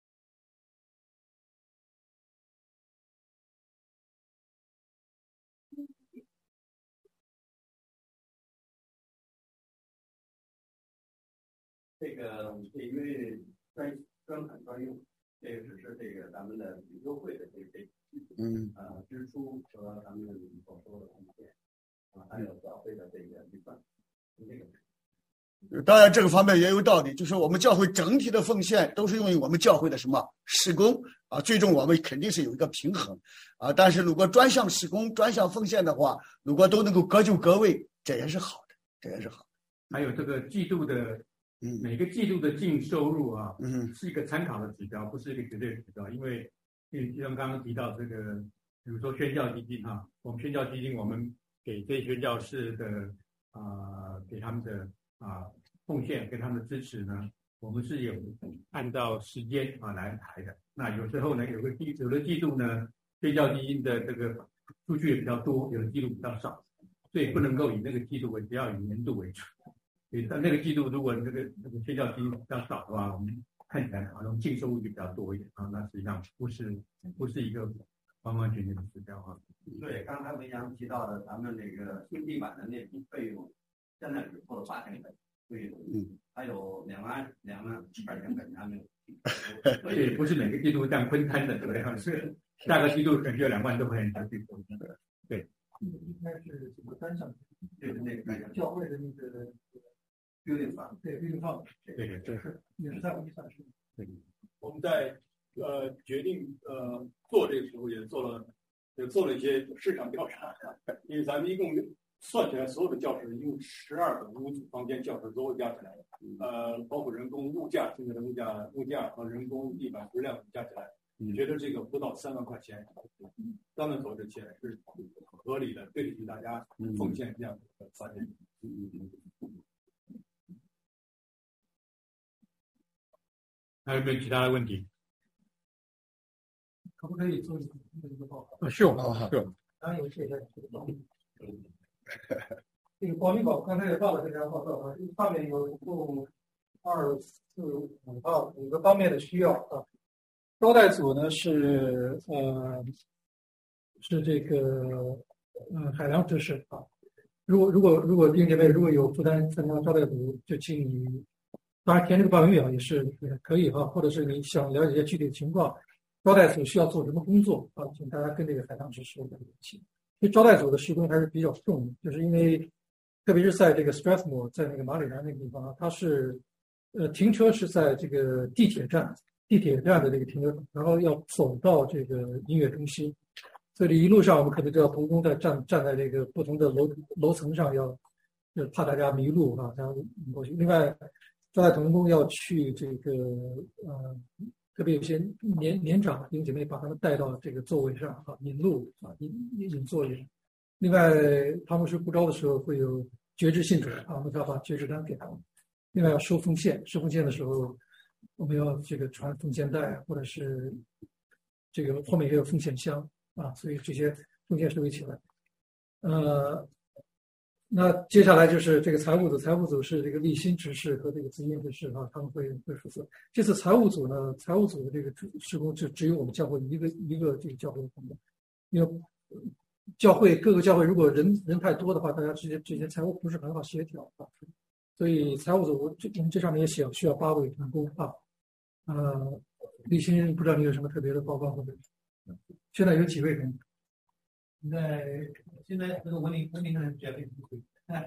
这个因为专专款专用，这个只是这个咱们的优惠的这这嗯呃支出和咱们所收的贡献啊，还有教会的这个预算，这个。 当然，这个方面也有道理，就是我们教会整体的奉献都是用于我们教会的什么事工啊，最终我们肯定是有一个平衡啊。但是如果专项事工、专项奉献的话，如果都能够各就各位，这也是好的，这也是好的。 还有这个季度的，嗯，每个季度的净收入啊， 嗯， 是一个参考的指标，不是一个绝对指标，因为就像刚刚提到这个，比如说宣教基金啊，我们宣教基金我们给这些宣教士的啊、呃，给他们的。啊，奉献跟他们的支持呢，我们是有按照时间啊来安排的。那有时候呢，有个季有的季度呢，宣教基金的这个数据也比较多，有的季度比较少，所以不能够以那个季度为，只要以年度为主。所以在那个季度，如果那个那个宣教基金比较少的话，我们看起来好像净收入就比较多一点啊，那实际上不是不是一个完完全全的指标啊。 对，刚才文阳提到的，咱们那个新地板的那笔费用。现在只付了八千块，所以还有两万两万二千块钱还没有。 所以不是每个季度这样分摊的，对不对？是下个季度可能就两万多块钱才去付。对， 应该是什么单项？ 对对对， 教会的那个预定法， 对预定法， 对对对， 是也是在我们算是。 对， 我们在呃决定呃做这个时候也做了也做了一些市场调查，因为咱们一共算起来，所有的教室用十二个屋子房间教室都加起来，呃，包括人工物价、现在的物价、物价和人工地板质量加起来，你觉得这个不到三万块钱，三万左右的钱是合理的，对得起大家奉献这样的发展。 还有没有其他的问题？ 可不可以做一个报告？ 啊，是哦，是哦。 当然有谢谢这个报告。这个保密保刚才也报了这张报告啊，上面有一共二四五号五个方面的需要啊。招待组呢是呃是这个呃海量知识啊。如果如果如果弟兄姐妹如果有负担参加招待组，就请你当然填这个报名表也是也可以哈、啊，或者是你想了解一些具体的情况，招待组需要做什么工作啊？请大家跟这个海量知识有联系。因为招待组的施工还是比较重的，就是因为特别是在这个 Strathmore， 在那个马里兰那个地方，它是呃停车是在这个地铁站，地铁站的这个停车场，然后要走到这个音乐中心，所以一路上我们可能就要同工在站站在这个不同的楼楼层上要，要怕大家迷路啊，然后过去。另外，招待同工要去这个呃。特别有些年年长的弟兄姐妹，把他们带到这个座位上啊，引路啊，引引座位。另外，他们是呼召的时候会有觉知信者啊，我们要把觉知单给他们。另外要收奉献，收奉献的时候，我们要这个传奉献袋，或者是这个后面也有奉献箱啊，所以这些奉献收集起来。呃，那接下来就是这个财务组，财务组是这个立新执事和这个资金执事啊，他们会会负责。这次财务组呢，财务组的这个施工就只有我们教会一个一个这个教会的工作，因为教会各个教会如果人人太多的话，大家之间之间财务不是很好协调啊，所以财务组这我们这上面也写需要八位同工啊，呃， 立新不知道你有什么特别的报告或者？现在有几位人？ 现在现在这个文林文林人绝对不会。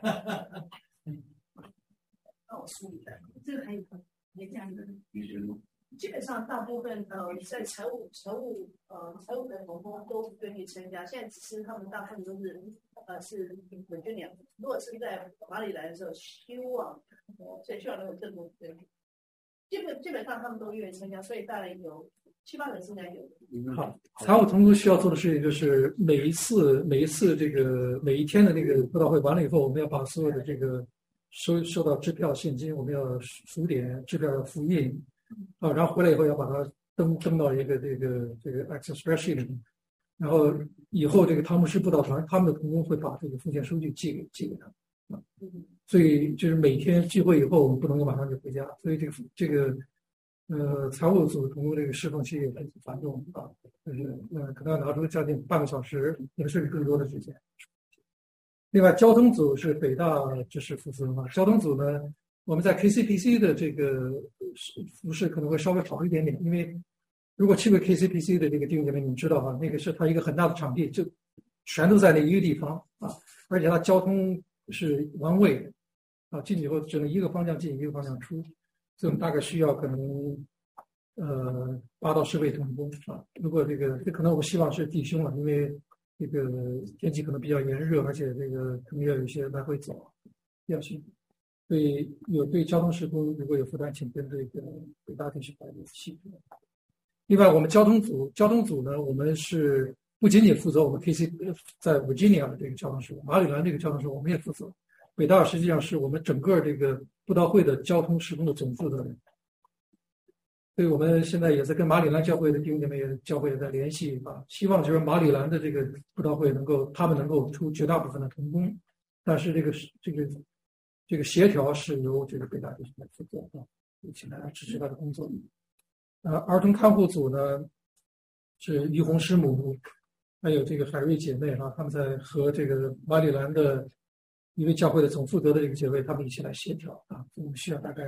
那我梳一下，这个还有没加一个？基本上大部分呃在财务财务呃财务的同工都不愿意参加，现在只是他们大部分都是呃是稳捐两。如果是在马里兰的时候，希望所以希望能有更多对，基本基本上他们都愿意参加，所以大概有七八人参加有。 好，财务同工需要做的事情就是每一次每一次这个每一天的那个布道会完了以后，我们要把所有的这个收收到支票现金，我们要数点支票要复印。啊，然后回来以后要把它登登到一个这个这个 Excel spreadsheet 里面，然后以后这个汤姆斯布道团他们的同工会把这个附件收据寄给寄给他啊，所以就是每天聚会以后我们不能够马上就回家，所以这个这个呃财务组同工这个释放期也很繁重啊，就是呃可能要拿出将近半个小时，也甚至更多的时间。另外，交通组是北大知识负责啊，交通组呢。我们在 K C P C 的这个服饰可能会稍微好一点点，因为如果去过 K C P C 的这个弟兄姐妹，你们知道啊，那个是它一个很大的场地，就全都在那一个地方啊，而且它交通是 one way 的啊，进去以后只能一个方向进，一个方向出，所以我们大概需要可能呃八到十位同工啊。如果这个这可能我们希望是弟兄了，因为这个天气可能比较炎热，而且这个可能要有一些来回走要求。所以有对交通施工如果有负担，请跟这个北大地区来联系。另外，我们交通组交通组呢，我们是不仅仅负责我们 K C 在 Virginia 的这个交通施工，马里兰这个交通施工我们也负责。北大实际上是我们整个这个布道会的交通施工的总负责人。所以我们现在也在跟马里兰教会的弟兄姐妹教会也在联系啊，希望就是马里兰的这个布道会能够他们能够出绝大部分的同工，但是这个这个。这个协调是由这个北大地区来负责啊，请大家支持他的工作。呃，儿童看护组呢是于红师母，还有这个海瑞姐妹啊，他们在和这个马里兰的一位教会的总负责的这个姐妹，他们一起来协调啊。我们需要大概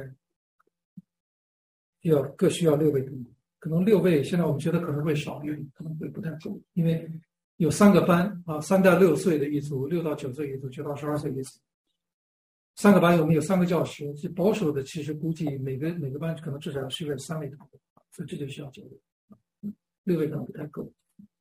需要各需要六位同工，可能六位现在我们觉得可能会少一点，可能会不太够，因为有三个班啊，三到六岁的一组，六到九岁一组，九到十二岁一组。三个班我们有三个教师，其保守的其实估计每个每个班可能至少要需要三位同工，所以这就需要九位，六位可能不太够。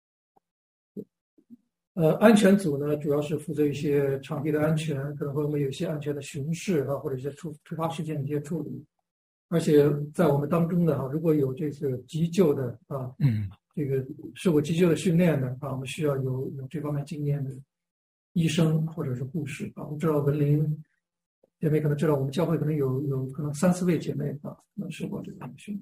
呃，安全组呢主要是负责一些场地的安全，可能会我们有一些安全的巡视啊，或者一些突突发事件的一些处理。而且在我们当中的哈，如果有这个急救的啊，嗯，这个受过急救的训练的啊，我们需要有有这方面经验的医生或者是护士啊。我知道文林姐妹可能知道，我们教会可能有有可能三四位姐妹啊，可能受过这个训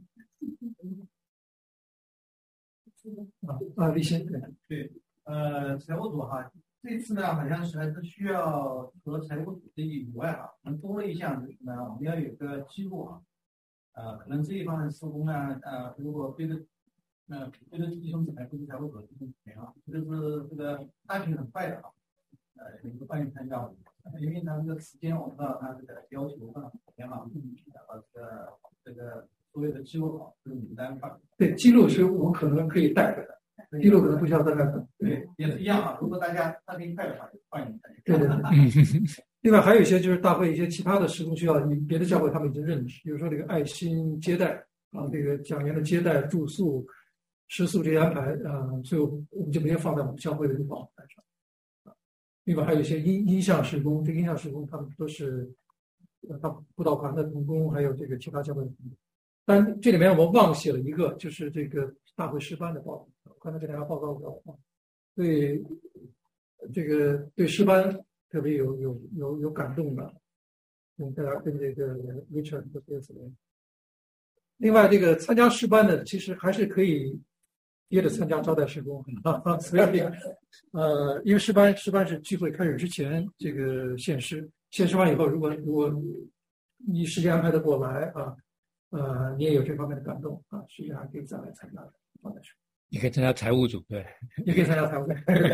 练。啊啊，立新对对，呃，财务组哈，这次呢好像是还是需要除了财务组这以外啊，可能多了一项就是呢，我们要有个记录啊，呃，可能这一方面施工呢，呃，如果对着呃对着弟兄姊妹对着财务组弟兄姊妹啊，就是这个安全很快的啊，呃，有一个欢迎参加。因为他这个时间我知道他这个要求很严嘛，把这个这个所有的记录好，这个名单发。 对，记录是我可能可以带回来，记录可能不需要大家等。 对，也是一样啊。如果大家他可以带的话，欢迎大家。 对对对。另外还有一些就是大会一些其他的施工需要，别的教会他们已经认识，比如说这个爱心接待啊，这个讲员的接待、住宿、食宿这些安排啊，所以我们就没有放在我们教会的这个榜单上。另外还有一些音音像施工，这个音像施工他们都是呃，他布道团的同工，还有这个其他教会的同工。但这里面我们忘写了一个，就是这个大会诗班的报告。刚才给大家报告过，对这个对诗班特别有有有有感动的，嗯，大家跟这个 Richard 和这次。另外，这个参加诗班的其实还是可以接着参加招待施工啊，所以呃，因为诗班诗班是聚会开始之前这个献诗，献诗完以后，如果如果你时间安排得过来啊，呃，你也有这方面的感动啊，实际上还可以再来参加招待施工。 你可以参加财务组，对， 也可以参加财务组。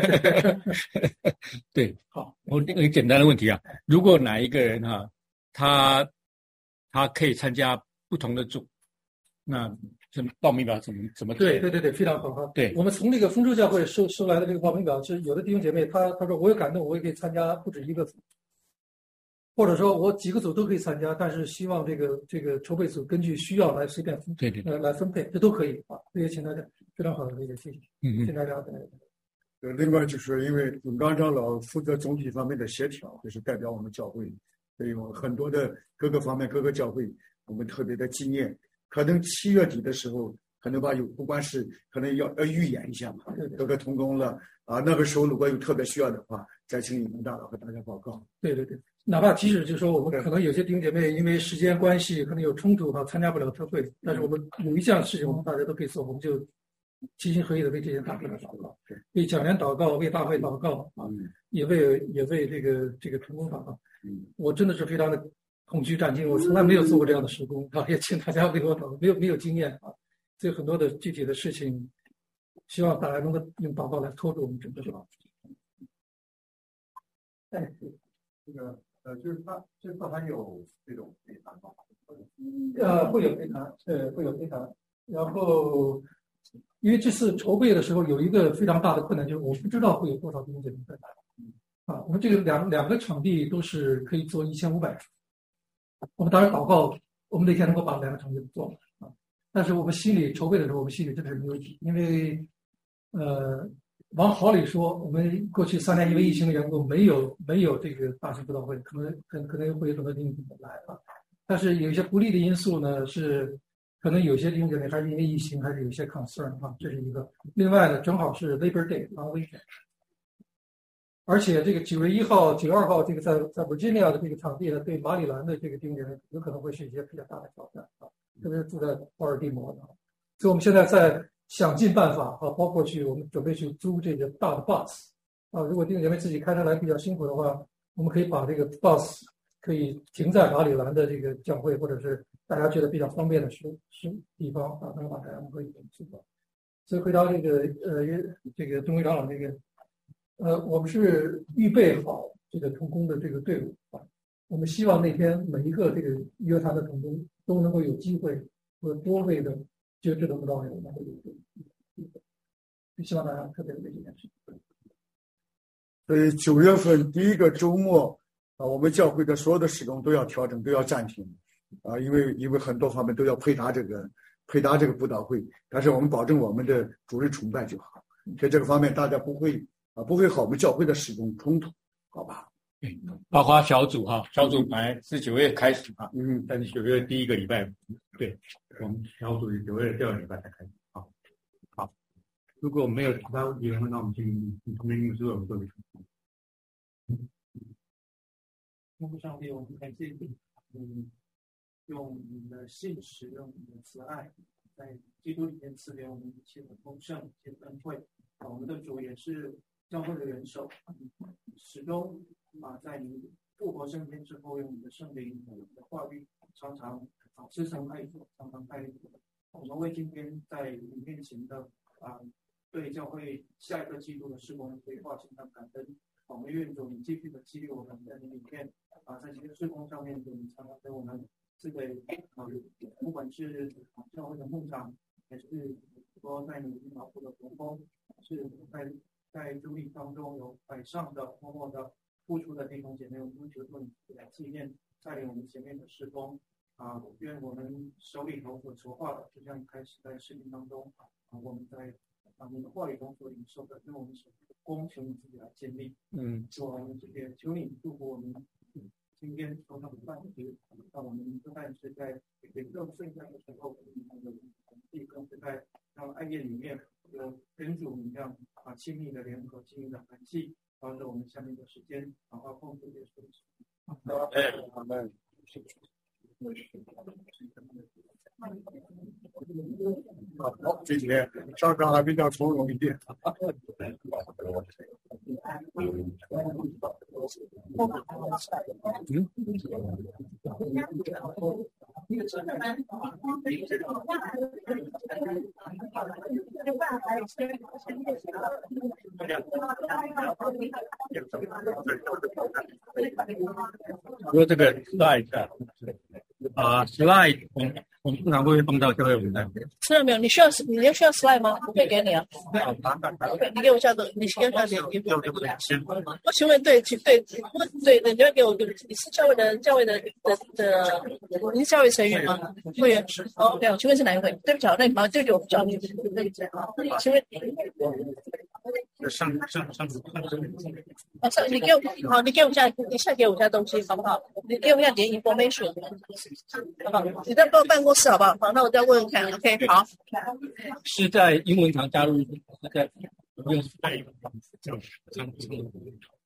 对，好，我一个简单的问题啊，如果哪一个人哈、啊，他他可以参加不同的组，那怎么报名表怎么怎么对对对对，非常好哈。 对， 我们从这个丰州教会收收来的这个报名表，其实有的弟兄姐妹他他说我有感动，我也可以参加不止一个组，或者说我几个组都可以参加，但是希望这个这个筹备组根据需要来随便分对对来来分配，这都可以啊。这也请大家非常好的这个谢谢， 嗯请大家。 呃，另外就是因为永刚长老负责总体方面的协调，就是代表我们教会，所以我很多的各个方面各个教会，我们特别的纪念。可能七月底的时候，可能把有不管是可能要要预演一下嘛，各个同工了啊，那个时候如果有特别需要的话，再请你们大佬和大家报告。 对对对，哪怕即使就是说我们可能有些弟兄姐妹因为时间关系可能有冲突哈，参加不了特会，但是我们有一项事情我们大家都可以做，我们就齐心合意的为这些大会来祷告，为讲联祷告，为大会祷告啊，也为也为这个这个同工祷告。我真的是非常的恐惧战兢，我从来没有做过这样的施工啊，也请大家为我祷告，没有没有经验啊，所以很多的具体的事情，希望大家能够用祷告来拖住我们整个啊。 哎，这个呃，就是它这次还有这种陪谈吗？ 呃，会有陪谈，呃，会有陪谈。然后，因为这次筹备的时候有一个非常大的困难，就是我不知道会有多少弟兄姐妹在来。啊，我们这个两两个场地都是可以做一千五百人。我们当然祷告，我们那天能够把两个场地都做了啊。但是我们心里筹备的时候，我们心里真的是没有底，因为呃，往好里说，我们过去三年因为疫情的缘故，没有没有这个大型布道会，可能可能可能会有很多弟兄姐妹来啊。但是有一些不利的因素呢，是可能有些弟兄姐妹还是因为疫情，还是有一些 concern 啊，这是一个。另外呢，正好是 Labor Day long weekend。而且这个九月一号、九月二号，这个在在 Virginia 的这个场地呢，对马里兰的这个弟兄姐妹有可能会是一些比较大的挑战啊，特别是住在奥尔蒂摩的。所以我们现在在想尽办法啊，包括去我们准备去租这个大的 bus 啊，如果弟兄姐妹自己开车来比较辛苦的话，我们可以把这个 bus 可以停在马里兰的这个教会，或者是大家觉得比较方便的时时地方啊，能把大家可以去走。所以回答这个呃这个钟会长老这个。呃，我们是预备好这个同工的这个队伍啊，我们希望那天每一个这个约谈的同工都能够有机会和多位的觉知的辅导员能够有这个机会，希望大家特别为这件事。 所以九月份第一个周末啊，我们教会的所有的事工都要调整，都要暂停啊，因为因为很多方面都要配搭这个配搭这个布道会，但是我们保证我们的主日崇拜就好，所以这个方面大家不会。啊，不会和我们教会的施工冲突，好吧？ 嗯，包括小组哈，小组本来是九月开始啊，嗯，但是九月第一个礼拜，对，我们小组是九月第二个礼拜才开始啊。好，如果没有其他问题的话，那我们进同明牧师我们做个。 幕上帝，我们感谢你，嗯，用你的信实，用你的慈爱，在基督里面赐给我们一切的丰盛，一切的恩惠。我们的主也是教会的元首，始终啊，在你复活升天之后，用你的圣灵、你的话语，常常啊时常爱主，常常带领我们。我们为今天在你面前的啊，对教会下一个季度的事工规划，献上感恩。我们愿主你继续的激励我们，在你里面啊，在这个事工上面，你常常给我们这个啊，不管是教会的牧长，还是说在你老婆的同工。是在在主力当中有摆上的默默的付出的弟兄姐妹，我们求主你来纪念带领我们前面的事工啊，愿我们手里头所筹划的，就像开始在视频当中啊，我们在啊你的话语中所领受的，用我们手的功求你自己来建立。嗯，主我们这边求你祝福我们今天手上的饭食，让我们不但是在给更剩下的时候，我们的能力更是在让爱宴里面。有跟主一样啊，亲密的联合，亲密的团契，帮助我们下面的时间好好奉主耶稣的名。 哎，阿门。好，今天上课还比较从容一点。嗯。 说这个 slide 啊 ，slide 我们通常会放到教会舞台。 吃了没有？你需要你要需要 slide 吗？我可以给你啊。OK， 你给我一下子，你给我一下子。我请问，对，对，对，对，你要给我，你是教会的教会的的的，你是教会成员吗？会员。哦，对，我请问是哪一位？对不起，那你麻烦对不起，我不知道你。请问。 上上上上哦，上你给我好，你给我一下，你现在给我一下东西好不好？你给我一下你的 information， 好不好？你再帮我办公室好不好？好，那我再问问看 ，OK， 好。 是在英文堂加入，是在用在这样这样